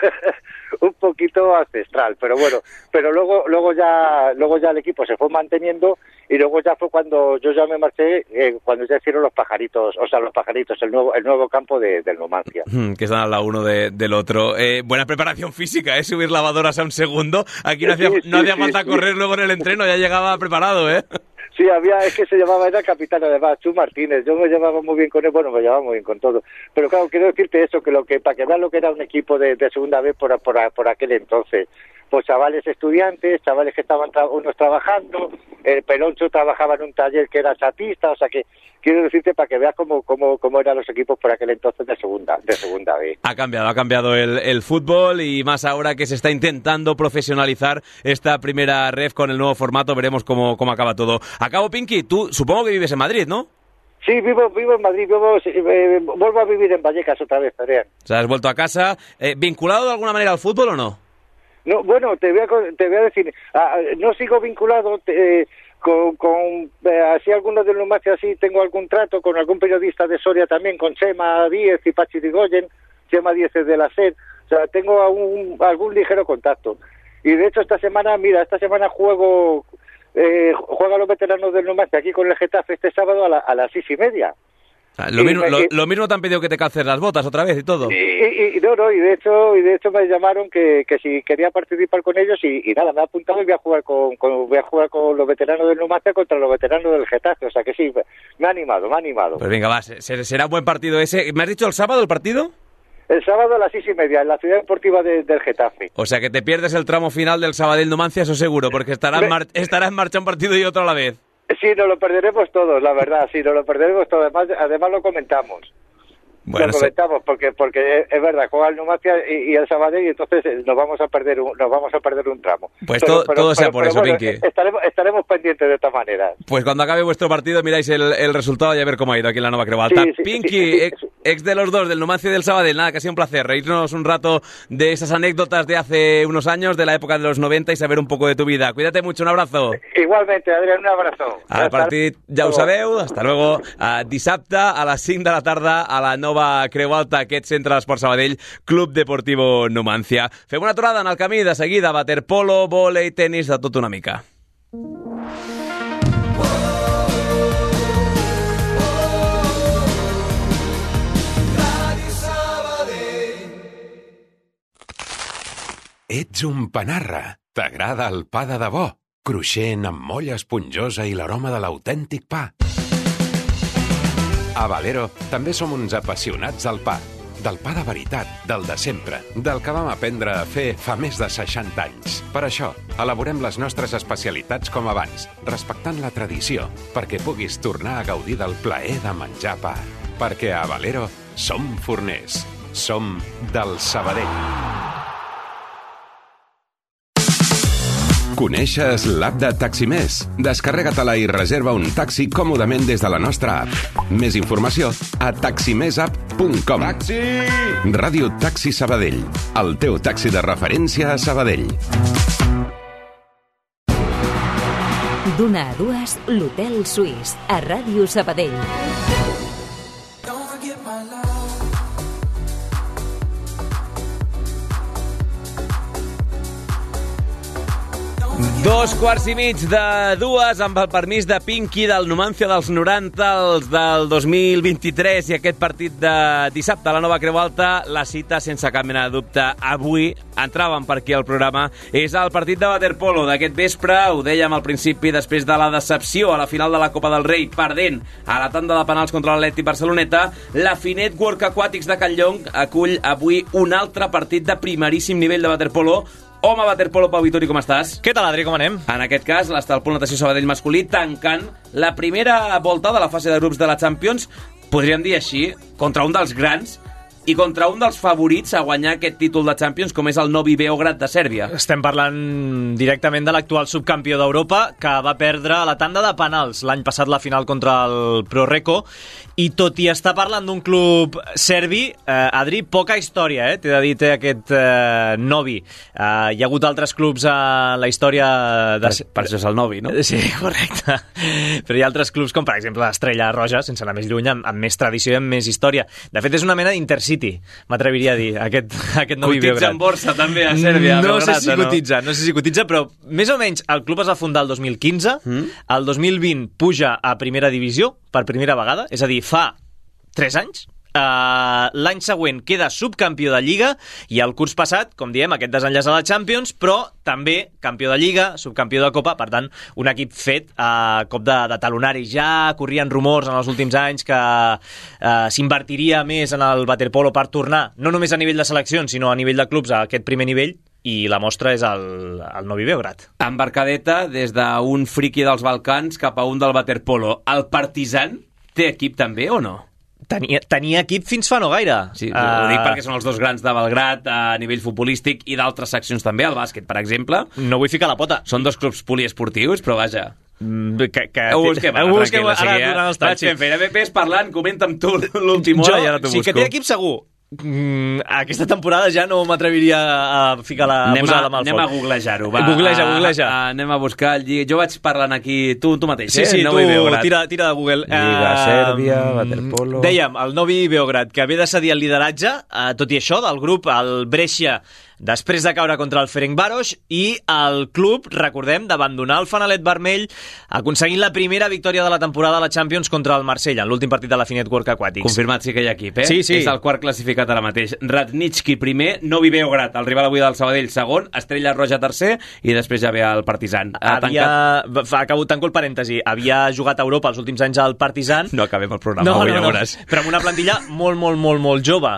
un poquito ancestral, pero bueno, pero luego luego ya luego ya el equipo se fue manteniendo y luego ya fue cuando yo ya me marché, eh, cuando ya hicieron los pajaritos, o sea los pajaritos, el nuevo el nuevo campo de, del Numancia. Que están a la uno de, del otro. Eh, buena preparación física, ¿eh? Subir lavadoras a un segundo. Aquí no hacía, Sí, sí, no hacía sí, falta sí. correr luego en el entreno, ya llegaba preparado, ¿eh? Sí, había, es que se llamaba, era capitán además, Chu Martínez, yo me llevaba muy bien con él, bueno, me llevaba muy bien con todo, pero claro, quiero decirte eso, que lo que, para que veas lo que era un equipo de, de segunda vez por, por, por aquel entonces, pues chavales estudiantes, chavales que estaban tra- unos trabajando, el Peloncho trabajaba en un taller que era chapista, o sea que quiero decirte para que veas cómo, cómo, cómo eran los equipos por aquel entonces de segunda, de segunda vez. Ha cambiado, ha cambiado el, el fútbol y más ahora que se está intentando profesionalizar esta primera ref con el nuevo formato, veremos cómo, cómo acaba todo. Acabo, Pinky, tú supongo que vives en Madrid, ¿no? Sí, vivo, vivo en Madrid, vivo, eh, vuelvo a vivir en Vallecas otra vez, Adrián. O sea, has vuelto a casa. Eh, ¿Vinculado de alguna manera al fútbol o no? No, bueno, te voy a, te voy a decir, ah, no sigo vinculado te, eh, con, con eh, así algunos del Numancia, así tengo algún trato con algún periodista de Soria también, con Chema Díez y Pachi Rigoyen, Chema Díez es de la SER, o sea, tengo algún, algún ligero contacto. Y de hecho esta semana, mira, esta semana juego, eh, juegan los veteranos del Numancia aquí con el Getafe este sábado a, la, a las seis y media. Lo, Y mismo, me- lo, y- lo mismo te han pedido que te calces las botas otra vez y todo. Y, y, y no, no, y de hecho, y de hecho me llamaron que, que si quería participar con ellos y, y nada, me ha apuntado y voy a jugar con, con voy a jugar con los veteranos del Numancia contra los veteranos del Getafe, o sea que sí, me ha animado, me ha animado. Pues venga, va, se- será un buen partido ese. ¿Me has dicho el sábado el partido? El sábado a las seis y media en la ciudad deportiva de- del Getafe. O sea que te pierdes el tramo final del Sabadell Numancia, eso seguro, porque estará en, Me- mar- estará en marcha un partido y otro a la vez. Sí, nos lo perderemos todos, la verdad, sí, nos lo perderemos todos, además, además lo comentamos. Bueno, lo se- comentamos porque porque es verdad, juega el Numancia y, y el Sabadell y entonces eh, nos vamos a perder un, nos vamos a perder un tramo. Pues todo- todo sea por eso, bueno, Pinky. Estaremos, estaremos pendientes de esta manera. Pues cuando acabe vuestro partido miráis el, el resultado y a ver cómo ha ido aquí en la Nova Creu Alta. Sí, sí, Pinky, sí, sí, ex, sí. ex de los dos, del Numancia y del Sabadell, nada, que ha sido un placer reírnos un rato de esas anécdotas de hace unos años, de la época de los noventa y saber un poco de tu vida. Cuídate mucho, un abrazo. Igualmente, Adrián, un abrazo. El partit ja ho sabeu, hasta luego. Uh, dissabte a les cinc de la tarda a la Nova Creu Alta, aquest centre d'Esport Sabadell, Club Deportivo Numancia. Fem una aturada en el camí, de seguida, waterpolo, vòlei, tenis, de tot una mica. Ets un panarra. T'agrada el pa de debò, cruixent amb molla esponjosa i l'aroma de l'autèntic pa. A Valero també som uns apassionats del pa. Del pa de veritat, del de sempre, del que vam aprendre a fer fa més de seixanta anys. Per això, elaborem les nostres especialitats com abans, respectant la tradició, perquè puguis tornar a gaudir del plaer de menjar pa. Perquè a Valero som forners. Som del Sabadell. Coneixes l'app de Taximés? Descarrega-te-la i reserva un taxi còmodament des de la nostra app. Més informació a taximesapp punt com. Taxi! Ràdio Taxi Sabadell, el teu taxi de referència a Sabadell. D'una a dues, l'Hotel Suís, a Ràdio Sabadell. Dos quarts i mig de dues, amb el permís de Pinky, del Numancia dels noranta, els del dos mil vint-i-tres i aquest partit de dissabte a la Nova Creu Alta. La cita, sense cap mena de dubte, avui, entràvem per aquí al programa, és el partit de waterpolo d'aquest vespre. Ho dèiem al principi, després de la decepció a la final de la Copa del Rei, perdent a la tanda de penals contra l'Atlètic Barceloneta, la Finet World Aquatics de Catlllong acull avui un altre partit de primeríssim nivell de waterpolo. Home, waterpolo, Pau Vitori, com estàs? Què tal, Adri, com anem? En aquest cas, l'Estalpol Natació Sabadell masculí tancant la primera volta de la fase de grups de la Champions, podríem dir així, contra un dels grans i contra un dels favorits a guanyar aquest títol de Champions, com és el Novi Beograd de Sèrbia. Estem parlant directament de l'actual subcampió d'Europa, que va perdre a la tanda de penals l'any passat la final contra el ProReco, i tot i estar parlant d'un club serbi, eh, Adri, poca història, eh? T'he de dir, té aquest eh, Novi. Eh, hi ha hagut altres clubs a la història... De... Per, per això és el Novi, no? Sí, correcte. Però hi ha altres clubs, com per exemple l'Estrella Roja, sense anar més lluny, amb, amb més tradició i amb més història. De fet, és una mena d'Intercity, m'atreviria a dir, aquest, aquest Novi Beograd. Cotitza en borsa, també, a Sèrbia. No Beograd, sé si no? cotitza, no sé si cotitza, però més o menys el club es va fundar el dos mil quinze, mm? el dos mil vint puja a primera divisió per primera vegada, és a dir, fa tres anys. Uh, l'any següent queda subcampió de Lliga i el curs passat, com diem, aquest desenllaç a la Champions, però també campió de Lliga, subcampió de Copa, per tant, un equip fet a uh, cop de, de talonari. Ja corrien rumors en els últims anys que uh, s'invertiria més en el waterpolo per tornar, no només a nivell de seleccions, sinó a nivell de clubs a aquest primer nivell, i la mostra és el, el Novi Beograd. Embarcadeta des d'un friki dels Balcans cap a un del waterpolo. El Partizan té equip també o no? Tenia, tenia equip fins fa no gaire. Sí, uh... ho dic perquè són els dos grans de Belgrad a nivell futbolístic i d'altres seccions també, el bàsquet, per exemple. No vull ficar la pota. Són dos clubs poliesportius, però vaja... Mm, que, que... Ho busquem, ara, ho busquem, ara, ara durant els talls. Vaig fent feina, ves parlant, comenta'm tu l'última hora i ara t'ho sí, busco. Sí, que té equip segur. Mm, aquesta temporada ja no m'atreviria a ficar la, a posar la mà al foc. Anem a googlejar-ho, va. Googleja, googleja. A, a, anem a buscar el lliga. Jo vaig parlant aquí, tu, tu mateix, sí, eh? Sí, Novi tu Beograd. tira, tira de Google. Lliga uh, Sèrbia, waterpolo... Dèiem, el Novi Beograd, que ve de cedir el lideratge, uh, tot i això, del grup, el Brescia, després de caure contra el Ferencváros, i el club, recordem, d'abandonar el fanalet vermell, aconseguint la primera victòria de la temporada a la Champions contra el Marsella, en l'últim partit de la Finet World Aquatics. Confirmat, sí que hi ha equip, eh? Sí, sí. És el quart classificat ara mateix. Radnitsky primer, Novi Beograd, el rival avui del Sabadell segon, Estrella Roja tercer, i després ja ve el Partizan. Havia... Tancat... Acabo, tanco el parèntesi. Havia jugat a Europa els últims anys al Partizan. No acabem el programa, no, avui no, ja no. veuràs. Però amb una plantilla molt, molt, molt, molt jove.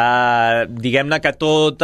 Uh, diguem-ne que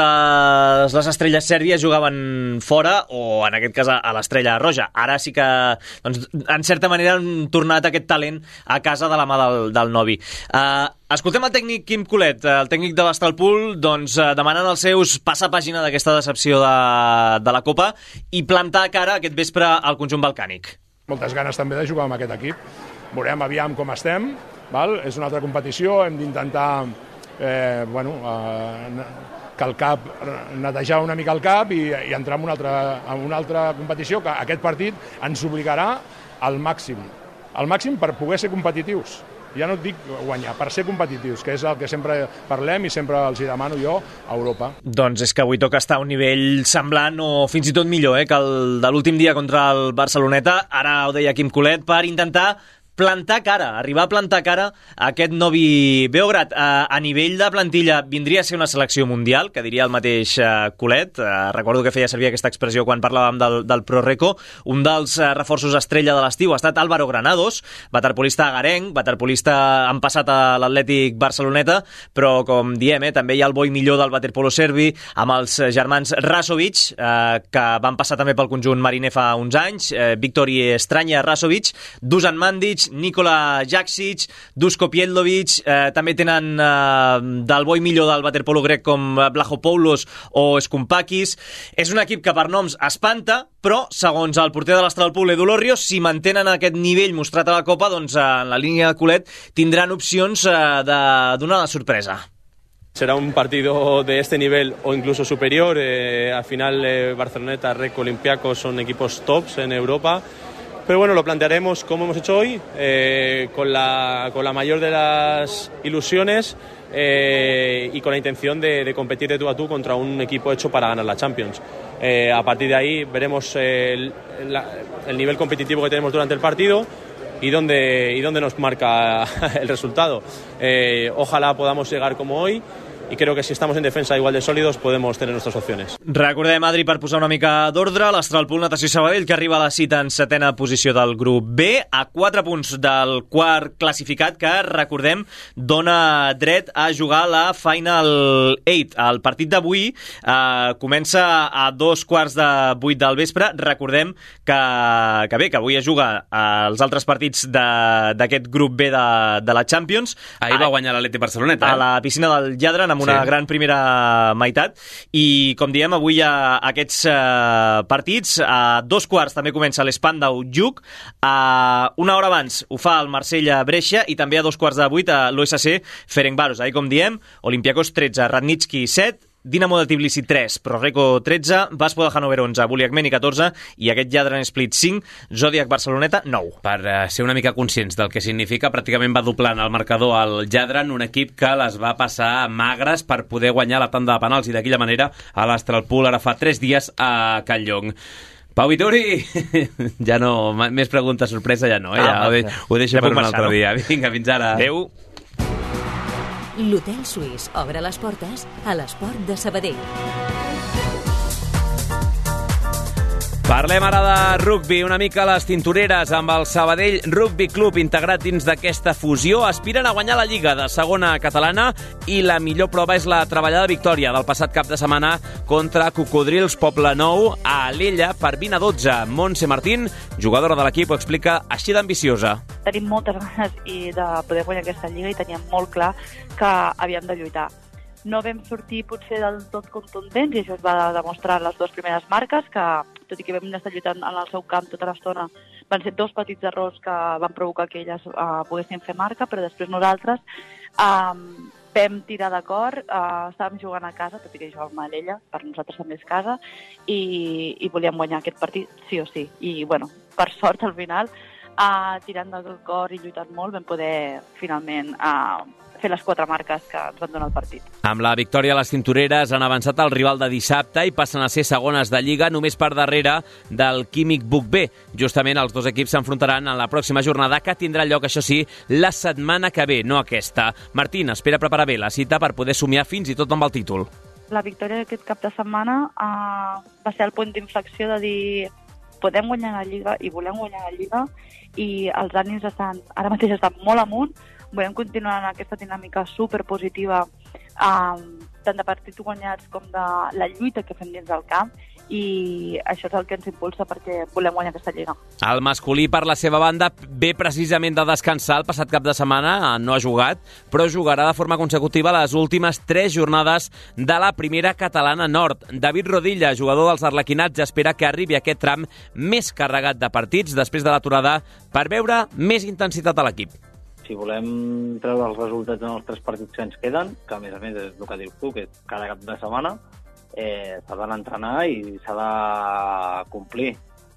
totes les estrelles sèrbies jugaven fora o, en aquest cas, a l'Estrella Roja. Ara sí que, doncs, en certa manera, han tornat aquest talent a casa de la mà del, del Novi. Uh, escoltem el tècnic Quim Colet, el tècnic de l'Estalpol, doncs, demanant els seus passapàgina d'aquesta decepció de, de la Copa i plantar cara aquest vespre al conjunt balcànic. Moltes ganes també de jugar amb aquest equip. Veurem aviam com estem. Val? És una altra competició, hem d'intentar eh, bueno, eh, que el cap, netejar una mica el cap i, i entrar en una, altra, en una altra competició que aquest partit ens obligarà al màxim. Al màxim per poder ser competitius. Ja no et dic guanyar, per ser competitius, que és el que sempre parlem i sempre els hi demano jo a Europa. Doncs és que avui toca estar a un nivell semblant o fins i tot millor eh, que el de l'últim dia contra el Barceloneta. Ara ho deia Quim Colet, per intentar plantar cara, arribar a plantar cara a aquest Novi Beograd. A, a nivell de plantilla vindria a ser una selecció mundial, que diria el mateix uh, Colet. Uh, recordo que feia servir aquesta expressió quan parlàvem del, del ProReco. Un dels uh, reforços estrella de l'estiu ha estat Álvaro Granados, waterpolista agarenc, waterpolista han passat a l'Atlètic Barceloneta, però com diem, eh, també hi ha el bo i millor del waterpolo serbi, amb els germans Rasovic, uh, que van passar també pel conjunt mariner fa uns anys, uh, Viktor Estranya Rasovic, Dusan Mandic, Nikola Jaksic, Dusko Piedlovic, eh, també tenen eh, del bo i millor del waterpolo grec com Vlachopoulos o Skumpakis. És un equip que per noms espanta, però segons el porter de l'Estalpol, Edu Lorrio, si mantenen aquest nivell mostrat a la Copa, doncs eh, en la línia de Colet tindran opcions eh, de donar la sorpresa. Será un partido de este nivel o incluso superior. Eh, al final eh, Barceloneta, Rec, Olympiacos son equipos tops en Europa. Pero bueno, lo plantearemos como hemos hecho hoy, eh, con, la, con la mayor de las ilusiones eh, y con la intención de, de competir de tú a tú contra un equipo hecho para ganar la Champions. Eh, a partir de ahí veremos el, la, el nivel competitivo que tenemos durante el partido y dónde, y dónde nos marca el resultado. Eh, ojalá podamos llegar como hoy, i crec que si estem en defensa igual de sòlidos podemos tener nuestras opciones. Recordem, Adri, per posar una mica d'ordre, l'Astralpool Natació Sabadell, que arriba a la cita en setena posició del grup B, a quatre punts del quart classificat, que, recordem, dona dret a jugar la Final eight. El partit d'avui eh, comença a dos quarts de vuit del vespre. Recordem que, que bé, que avui es juga els altres partits d'aquest grup B de, de la Champions. Ahir va guanyar l'Atlètic Barceloneta, eh? A la piscina del Lladre, amb una sí. gran primera meitat, i com diem, avui hi ha aquests eh, partits. A dos quarts també comença l'Spandau Juc, a una hora abans ho fa el Marsella Brescia, i també a dos quarts de vuit a l'O S C Ferencváros. Ahir, com diem, Olympiacos tretze, Radnitsky set, Dinamo de Tbilisi tres, Prorreco tretze, Vasco de Hannover onze, Buliakmeni catorze i aquest Jadran Split cinc, Zodiac Barceloneta nou. Per uh, ser una mica conscients del que significa, pràcticament va doblant el marcador al Jadran, un equip que les va passar magres per poder guanyar la tanda de penals, i d'aquella manera a l'Astralpool ara fa tres dies a Catlllong. Pau Vituri, ja no, més preguntes sorpresa ja no, eh? ja, ah, ho, de, ho deixo ja per un altre no? dia. Vinga, fins ara. Adéu. L'Hotel Suís obre les portes a l'esport de Sabadell. Parlem ara de rugbi, una mica a les tintoreres, amb el Sabadell Rugby Club integrat dins d'aquesta fusió. Aspiren a guanyar la Lliga de segona catalana i la millor prova és la treballada victòria del passat cap de setmana contra Cocodrils Poblenou a Alella per vint a dotze. Montse Martín, jugadora de l'equip, ho explica així d'ambiciosa. Tenim moltes ganes i de poder guanyar aquesta Lliga i teníem molt clar que havíem de lluitar. No vam sortir potser del tot contundents i això es va demostrar en les dues primeres marques, que tot i que vam estar lluitant en el seu camp tota l'estona, van ser dos petits errors que van provocar que elles uh, poguessin fer marca, però després nosaltres um, vam tirar d'acord, uh, estàvem jugant a casa, tot i que jugàvem a l'Ella, per nosaltres també és casa, i, i volíem guanyar aquest partit sí o sí. I bueno, per sort al final, uh, tirant del cor i lluitant molt, vam poder finalment uh, fer les quatre marques que ens van donar el partit. Amb la victòria, les tintoreres han avançat al rival de dissabte i passen a ser segones de Lliga, només per darrere del Químic Buc B. Justament els dos equips s'enfrontaran en la pròxima jornada, que tindrà lloc, això sí, la setmana que ve, no aquesta. Martín espera preparar bé la cita per poder somiar fins i tot amb el títol. La victòria d'aquest cap de setmana uh, va ser el punt d'inflexió de dir podem guanyar la Lliga i volem guanyar la Lliga, i els ànims estan, ara mateix estan molt amunt. Volem continuar en aquesta dinàmica superpositiva, um, tant de partits guanyats com de la lluita que fem dins del camp, i això és el que ens impulsa perquè volem guanyar aquesta Lliga. El masculí, per la seva banda, ve precisament de descansar el passat cap de setmana, no ha jugat, però jugarà de forma consecutiva les últimes tres jornades de la primera catalana nord. David Rodilla, jugador dels Arlequinats, espera que arribi aquest tram més carregat de partits després de l'aturada per veure més intensitat a l'equip. Si volem treure els resultats en els tres partits que ens queden, que a més a més és el que dius tu, que cada cap de setmana eh, s'ha d'anar a entrenar i s'ha de complir.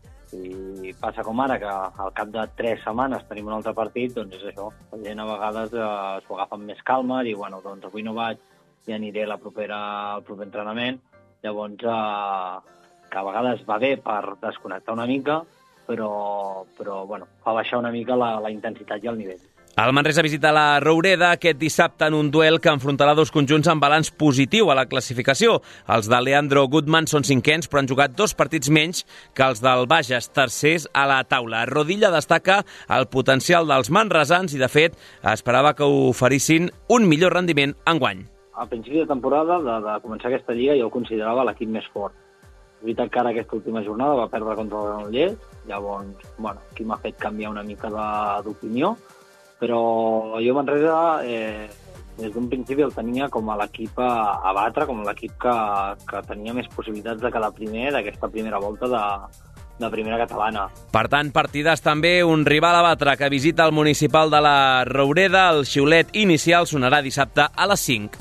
Si passa com ara, que al cap de tres setmanes tenim un altre partit, doncs és això. La gent a vegades eh, s'ho agafa amb més calma i, bueno, doncs avui no vaig i aniré la propera, al proper entrenament. Llavors, eh, que a vegades va bé per desconnectar una mica, però, però bueno, fa baixar una mica la, la intensitat i el nivell. El Manresa visita la Roureda aquest dissabte en un duel que enfrontarà dos conjunts amb balanç positiu a la classificació. Els de Leandro Goodman són cinquens, però han jugat dos partits menys que els del Bages, tercers a la taula. Rodilla destaca el potencial dels manresans i, de fet, esperava que oferissin un millor rendiment enguany. A principi de temporada, de, de començar aquesta lliga, jo considerava l'equip més fort. És veritat que ara aquesta última jornada va perdre contra el Granollers, llavors, bueno, aquí m'ha fet canviar una mica d'opinió, però jo Manresa eh, des d'un principi el tenia com a l'equip a, a batre, com l'equip que, que tenia més possibilitats de quedar primer d'aquesta primera volta de, de primera catalana. Per tant, partidàs també, un rival a batre que visita el municipal de la Roureda. El xiulet inicial sonarà dissabte a les cinc.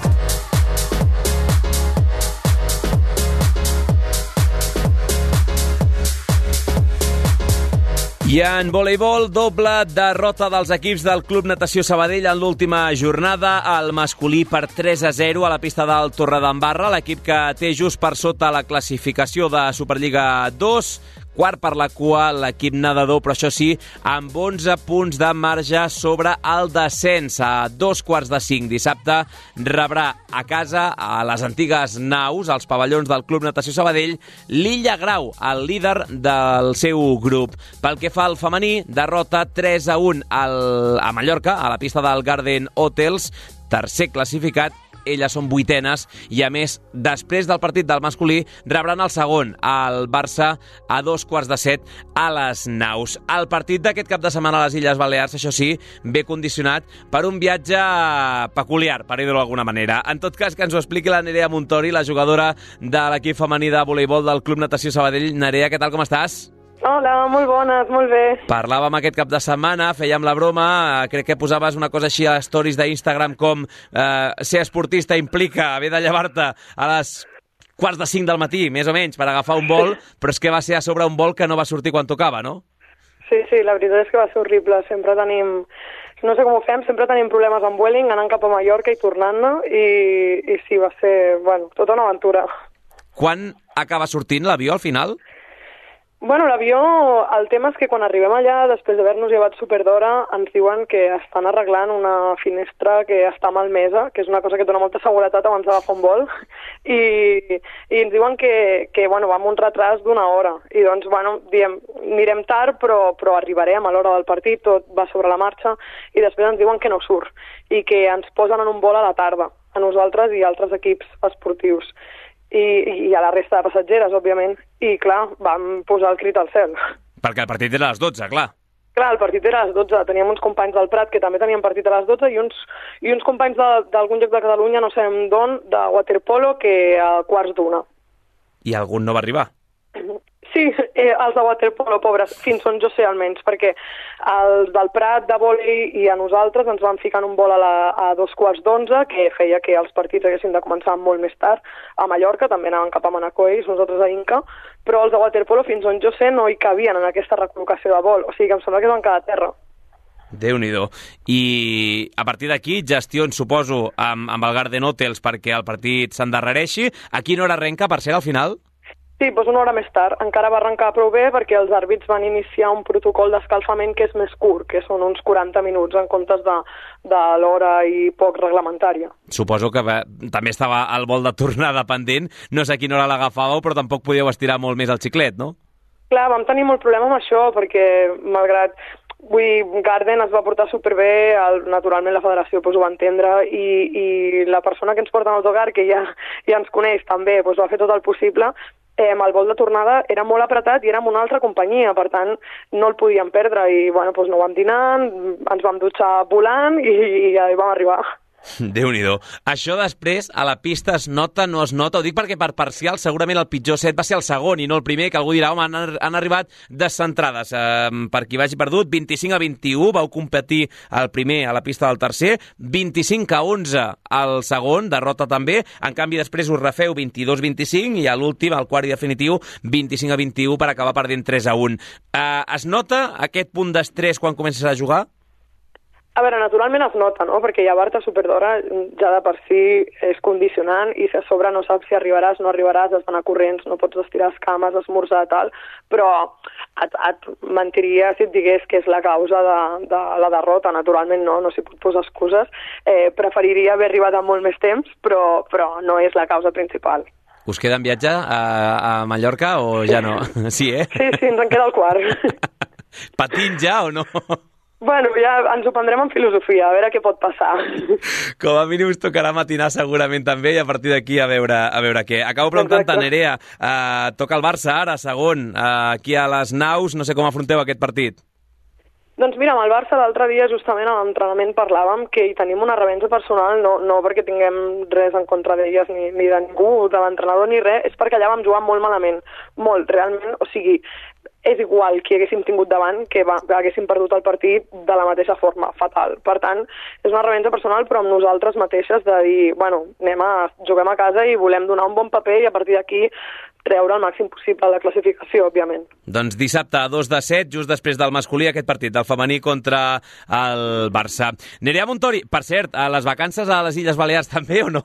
I en voleibol, doble derrota dels equips del Club Natació Sabadell en l'última jornada. El masculí per tres a zero a la pista del Torredembarra, l'equip que té just per sota la classificació de Superliga dos. Quart per la cua l'equip nedador, però això sí, amb onze punts de marge sobre el descens. A dos quarts de cinc dissabte rebrà a casa a les antigues naus, als pavellons del Club Natació Sabadell, l'Illa Grau, el líder del seu grup. Pel que fa al femení, derrota tres a un al, a Mallorca, a la pista del Garden Hotels, tercer classificat. Elles són vuitenes i, a més, després del partit del masculí, rebran el segon, el Barça, a dos quarts de set a les naus. El partit d'aquest cap de setmana a les Illes Balears, això sí, ve condicionat per un viatge peculiar, per dir-ho d'alguna manera. En tot cas, que ens ho expliqui la Nerea Montori, la jugadora de l'equip femení de voleibol del Club Natació Sabadell. Nerea, què tal, com estàs? Hola, molt bones, molt bé. Parlàvem aquest cap de setmana, fèiem la broma, crec que posaves una cosa així a les stories d'Instagram com eh, ser esportista implica haver de llevar-te a les quarts de cinc del matí, més o menys, per agafar un vol, però és que va ser a sobre un vol que no va sortir quan tocava, no? Sí, sí, la veritat és que va ser horrible. Sempre tenim, no sé com ho fem, sempre tenim problemes amb Vueling, anant cap a Mallorca i tornant-ne, i, i sí, va ser, bueno, tota una aventura. Quan acaba sortint l'avió al final? Bueno, l'avió, el tema és que quan arribem allà, després d'haver-nos llevat super d'hora, ens diuen que estan arreglant una finestra que està malmesa, que és una cosa que dona molta seguretat abans d'agafar un vol, i, i ens diuen que, que bueno, va amb un retras d'una hora. I doncs, bueno, diem, anirem tard, però, però arribarem a l'hora del partit, tot va sobre la marxa, i després ens diuen que no surt, i que ens posen en un vol a la tarda, a nosaltres i altres equips esportius. I, i a la resta de passatgeres, òbviament, i clar, vam posar el crit al cel. Perquè el partit era a les dotze, clar. Clar, el partit era a les dotze, teníem uns companys del Prat que també tenien partit a les dotze i uns, i uns companys d'algun lloc de Catalunya, no sé d'on, de waterpolo, que a quarts d'una. I algun no va arribar? Sí, eh, els de waterpolo, pobres, fins on jo sé almenys, perquè els del Prat, de vòlei i a nosaltres ens van ficar en un vol a, la, a dos quarts d'onze, que feia que els partits haguessin de començar molt més tard. A Mallorca també anaven cap a Manacor ells, nosaltres a Inca, però els de waterpolo, fins on jo sé, no hi cabien en aquesta recol·locació de vol, o sigui que em sembla que es van quedar a terra. Déu-n'hi-do. I a partir d'aquí, gestions, suposo, amb, amb el Garden Hotels perquè el partit s'endarrereixi. A quina hora arrenca, per ser al final? Sí, doncs una hora més tard. Encara va arrencar prou bé perquè els àrbits van iniciar un protocol d'escalfament que és més curt, que són uns quaranta minuts en comptes de, de l'hora i poc reglamentària. Suposo que va, també estava el vol de tornada pendent. No sé a quina hora l'agafàveu, però tampoc podíeu estirar molt més el xiclet, no? Clar, vam tenir molt problema amb això perquè, malgrat... Vull, Garden es va portar superbé, el, naturalment la federació pues, ho va entendre i, i la persona que ens porta en autocar, que ja, ja ens coneix també, pues, va fer tot el possible. Eh, el vol de tornada era molt apretat i era amb una altra companyia, per tant no el podíem perdre i bueno, pues, no vam dinar, ens vam dutxar volant i, i ja hi vam arribar. Déu-n'hi-do. Això després a la pista es nota, no es nota? Ho dic perquè per parcial segurament el pitjor set va ser el segon i no el primer, que algú dirà, home, han, han arribat descentrades. Eh, per qui vagi perdut, vint-i-cinc a vint-i-u vau competir el primer a la pista del tercer, vint-i-cinc a onze al segon, derrota també, en canvi després us refeu vint-i-dos a vint-i-cinc i a l'últim, al quart i definitiu, vint-i-cinc a vint-i-u per acabar perdent tres a un. Eh, es nota aquest punt d'estrès quan comences a jugar? A veure, naturalment es nota, no? Perquè llevar-te super d'hora ja de per si és condicionant i si a sobre no saps si arribaràs, no arribaràs, has d'anar corrents, no pots estirar les cames, esmorzar, tal, però et, et mentiria si et digués que és la causa de, de la derrota. Naturalment no, no s'hi pot posar excuses. Eh, preferiria haver arribat amb molt més temps, però, però no és la causa principal. Us queda en viatge a, a Mallorca o ja no? Sí, eh? Sí, sí, ens en queda el quart. Patint ja o no? Bueno, ja ens ho prendrem en filosofia, a veure què pot passar. Com a mínim us tocarà matinar segurament també i a partir d'aquí a veure, a veure què. Acabo preguntant-te, Nerea, uh, toca el Barça ara, segon, uh, aquí a les naus, no sé com afronteu aquest partit. Doncs mira, amb el Barça l'altre dia justament a l'entrenament parlàvem que hi tenim una revenja personal, no, no perquè tinguem res en contra d'elles ni, ni de ningú, de l'entrenador ni res, és perquè allà vam jugar molt malament, molt, realment, o sigui, és igual qui haguéssim tingut davant que, va, que haguéssim perdut el partit de la mateixa forma, fatal. Per tant, és una revenja personal, però amb nosaltres mateixes de dir, bueno, anem a, juguem a casa i volem donar un bon paper i a partir d'aquí treure el màxim possible la classificació, òbviament. Doncs dissabte a dos de set, just després del masculí, aquest partit del femení contra el Barça. Nerea Montori, per cert, a les vacances a les Illes Balears també o no?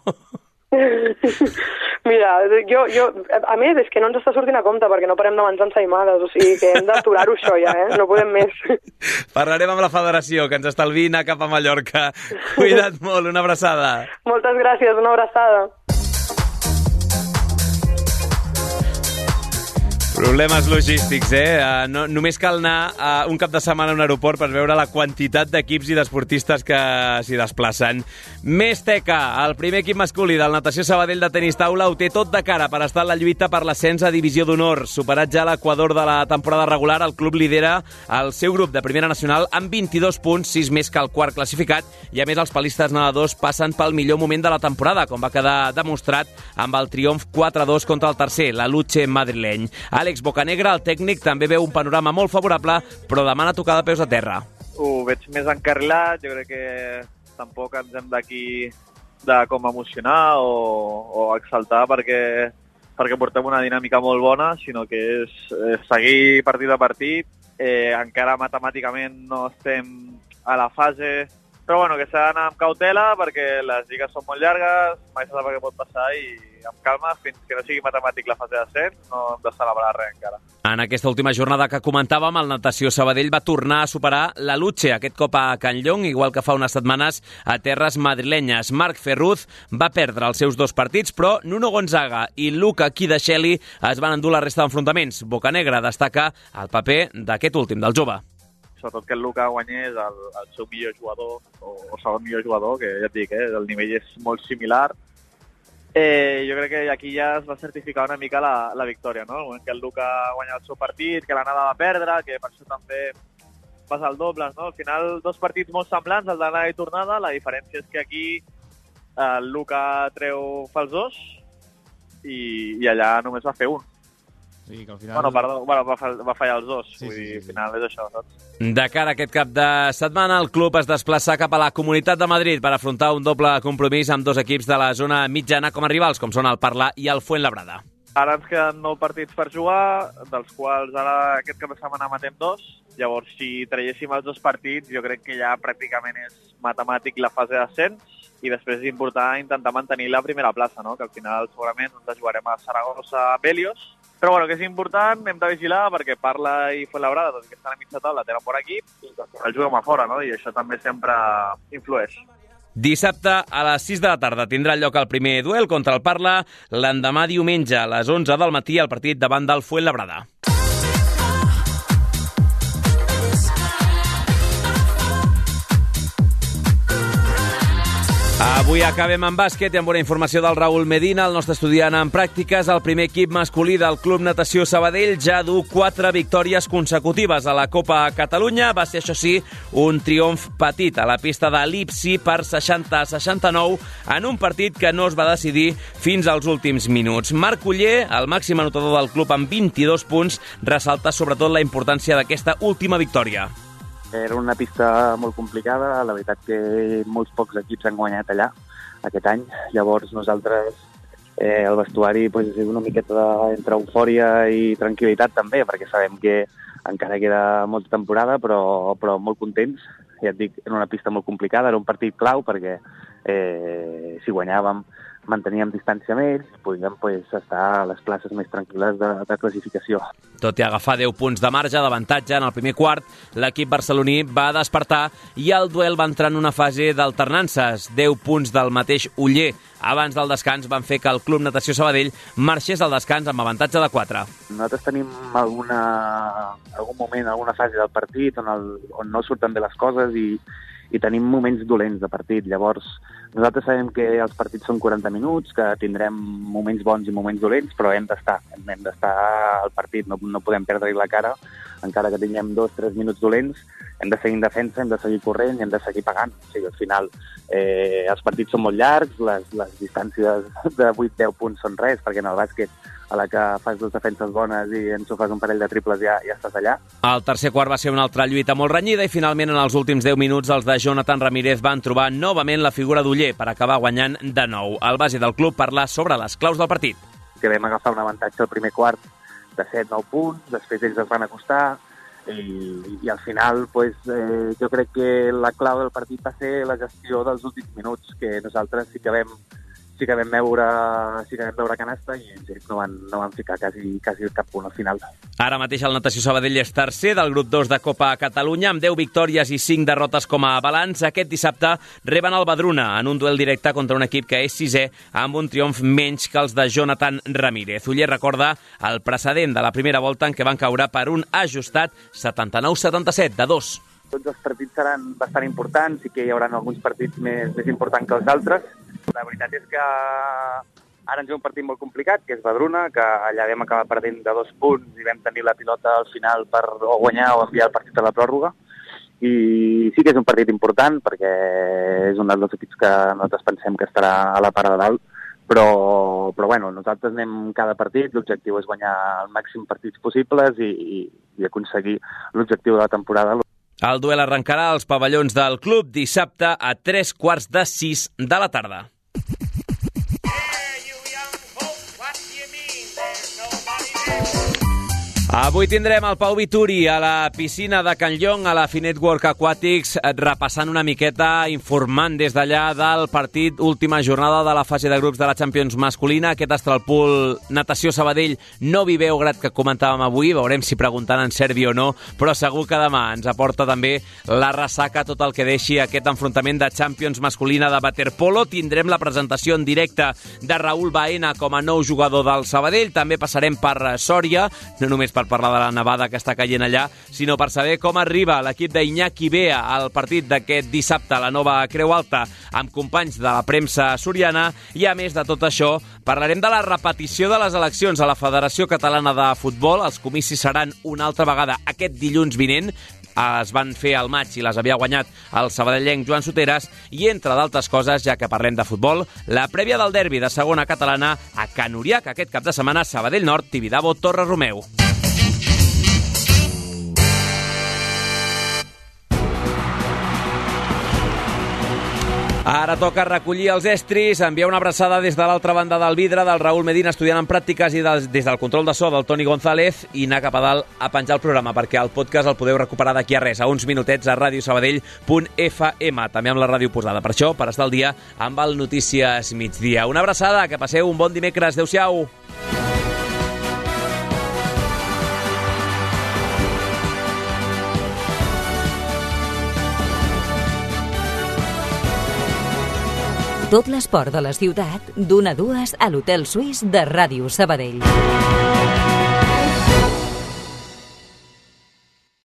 Mira, jo, jo, a més, és que no ens està sortint a compte perquè no parem de menjar ensaïmades, o sigui que hem d'aturar-ho això ja, eh? No podem més. Parlarem amb la federació, que ens estalviï anar cap a Mallorca. Cuida't molt, una abraçada. Moltes gràcies, una abraçada. Problemes logístics, eh? Uh, no, només cal anar a un cap de setmana a un aeroport per veure la quantitat d'equips i d'esportistes que s'hi desplacen. Més teca, el primer equip masculí del Natació Sabadell de tenis taula ho té tot de cara per estar en la lluita per l'ascens a Divisió d'Honor. Superat ja l'equador de la temporada regular, el club lidera el seu grup de primera nacional amb vint-i-dos punts, sis més que el quart classificat, i a més els palistes nedadors passen pel millor moment de la temporada, com va quedar demostrat amb el triomf quatre a dos contra el tercer, la Luche madrileny. Àlex Bocanegra, el tècnic, també veu un panorama molt favorable, però demana tocar de peus a terra. Ho veig més encarrilat, jo crec que tampoc ens hem d'aquí de com emocionar o, o exaltar perquè, perquè portem una dinàmica molt bona, sinó que és, és seguir partit a partit. Eh, encara matemàticament no estem a la fase, però bueno, que s'ha d'anar amb cautela perquè les lligues són molt llargues, mai se sap què pot passar i amb calma, fins que no sigui matemàtic la fase d'ascens, no hem de celebrar res encara. En aquesta última jornada que comentàvem, el Natació Sabadell va tornar a superar la Luche, aquest cop a Can Llong, igual que fa unes setmanes a terres madrilenyes. Marc Ferruz va perdre els seus dos partits, però Nuno Gonzaga i Luca Kidasheli es van endur la resta d'enfrontaments. Bocanegra destaca el paper d'aquest últim, del jove. Sobretot que el Luca guanyés el, el seu millor jugador, o, o segon millor jugador, que ja et dic, eh, el nivell és molt similar. Eh, jo crec que aquí ja es va certificar una mica la, la victòria, no? El moment que el Luca guanya el seu partit, que l'anada va perdre, que per això també passa el doble, no? Al final, dos partits molt semblants, el d'anada i tornada, la diferència és que aquí el Luca treu fa els dos i, i allà només va fer un. Sí, que al final... Bueno, perdó, bueno, va, va fallar els dos, sí, vull sí, dir, sí, al final és això, saps? De cara a aquest cap de setmana, el club es desplaça cap a la Comunitat de Madrid per afrontar un doble compromís amb dos equips de la zona mitjana com a rivals, com són el Parla i el Fuenlabrada. Ara ens queden nou partits per jugar, dels quals ara aquest cap de setmana matem dos. Llavors, si traiéssim els dos partits, jo crec que ja pràcticament és matemàtic la fase d'ascens i després és important intentar mantenir la primera plaça, no? Que al final segurament ens jugarem a Saragossa, a Helios. Però bueno, que és important, hem de vigilar perquè Parla i Fuenlabrada, tot i que estan a mitja taula, tenen por aquí, el juguem a fora, no? I això també sempre influeix. Dissabte a les sis de la tarda tindrà lloc el primer duel contra el Parla. L'endemà diumenge a les onze del matí el partit davant del Fuenlabrada. Avui acabem amb bàsquet i amb una informació del Raül Medina, el nostre estudiant en pràctiques. El primer equip masculí del Club Natació Sabadell ja du quatre victòries consecutives a la Copa Catalunya. Va ser, això sí, un triomf petit a la pista de Lipsi per seixanta a seixanta-nou en un partit que no es va decidir fins als últims minuts. Marc Oller, el màxim anotador del club amb vint-i-dos punts, ressalta sobretot la importància d'aquesta última victòria. Era una pista molt complicada, la veritat que molts pocs equips han guanyat allà aquest any. Llavors nosaltres, eh, el vestuari, pues, és una miqueta de, entre eufòria i tranquil·litat també, perquè sabem que encara queda molta temporada, però, però molt contents. Ja et dic, era una pista molt complicada, era un partit clau perquè eh, si guanyàvem manteníem distància amb ells, podíem pues, estar a les places més tranquil·les de, de classificació. Tot i agafar deu punts de marge d'avantatge en el primer quart, l'equip barceloní va despertar i el duel va entrar en una fase d'alternances. deu punts del mateix Oller abans del descans van fer que el Club Natació Sabadell marxés al descans amb avantatge de quatre. Nosaltres tenim alguna, algun moment, alguna fase del partit on, el, on no surten bé les coses i i tenim moments dolents de partit. Llavors, nosaltres sabem que els partits són quaranta minuts, que tindrem moments bons i moments dolents, però hem d'estar, hem d'estar al partit, no, no podem perdre-hi la cara, encara que tinguem dos, tres minuts dolents, hem de seguir en defensa, hem de seguir corrent i hem de seguir pagant. O sigui, al final, eh, els partits són molt llargs, les, les distàncies de vuit deu punts són res, perquè en el bàsquet a la que fas dues defenses bones i ensofes un parell de triples ja, ja estàs allà. El tercer quart va ser una altra lluita molt renyida i finalment en els últims deu minuts els de Jonathan Ramírez van trobar novament la figura d'Oller per acabar guanyant de nou. El base del club parla sobre les claus del partit. Que vam agafar un avantatge al primer quart de set nou punts, després ells es van acostar i, i al final pues, eh, jo crec que la clau del partit va ser la gestió dels últims minuts, que nosaltres sí que vam sí que vam veure, sí que vam veure canasta i ells no van, no van ficar quasi, quasi cap punt al final. Ara mateix el Natació Sabadell és tercer del grup dos de Copa Catalunya amb deu victòries i cinc derrotes com a balanç. Aquest dissabte reben el Badruna en un duel directe contra un equip que és sisè amb un triomf menys que els de Jonathan Ramírez. Oller recorda el precedent de la primera volta en què van caure per un ajustat setanta-nou setanta-set de dos. Tots els partits seran bastant importants, sí que hi haurà alguns partits més, més importants que els altres. La veritat és que ara ens ve un partit molt complicat, que és Badruna, que allà vam acabar perdent de dos punts i vam tenir la pilota al final per o guanyar o enviar el partit a la pròrroga. I sí que és un partit important perquè és un dels equips que nosaltres pensem que estarà a la part de dalt, però, però bueno, nosaltres anem cada partit, l'objectiu és guanyar el màxim partits possibles i, i, i aconseguir l'objectiu de la temporada. El duel arrencarà als pavellons del club dissabte a tres quarts de sis de la tarda. Avui tindrem el Pau Vituri a la piscina de Can Llong, a la Finet Work Aquatics, repassant una miqueta, informant des d'allà del partit, última jornada de la fase de grups de la Champions masculina. Aquest Astralpool Natació Sabadell no Viveu Grat que comentàvem avui, veurem si preguntant en servi o no, però segur que demà ens aporta també la ressaca, tot el que deixi aquest enfrontament de Champions masculina de waterpolo. Tindrem la presentació en directe de Raúl Baena com a nou jugador del Sabadell, també passarem per Sòria, no només per per parlar de la nevada que està caient allà, sinó per saber com arriba l'equip d'Iñaki Bea al partit d'aquest dissabte a la nova Creu Alta amb companys de la premsa soriana. I a més de tot això, parlarem de la repetició de les eleccions a la Federació Catalana de Futbol. Els comicis seran una altra vegada aquest dilluns vinent. Es van fer al maig i les havia guanyat el sabadellenc Joan Soteras i, entre d'altres coses, ja que parlem de futbol, la prèvia del derbi de segona catalana a Can Uriac aquest cap de setmana, Sabadell Nord, Tibidabo, Torre Romeu. Ara toca recollir els estris, enviar una abraçada des de l'altra banda del vidre del Raül Medina, estudiant en pràctiques, i des del control de so del Toni González, i anar cap a dalt a penjar el programa, perquè el podcast el podeu recuperar d'aquí a res, a uns minutets, a radiosabadell punt f m, també amb la ràdio posada. Per això, per estar al dia amb el Notícies Migdia. Una abraçada, que passeu un bon dimecres. Adéu-siau. Tot l'esport de la ciutat, d'una a dues a l'Hotel Suís de Ràdio Sabadell.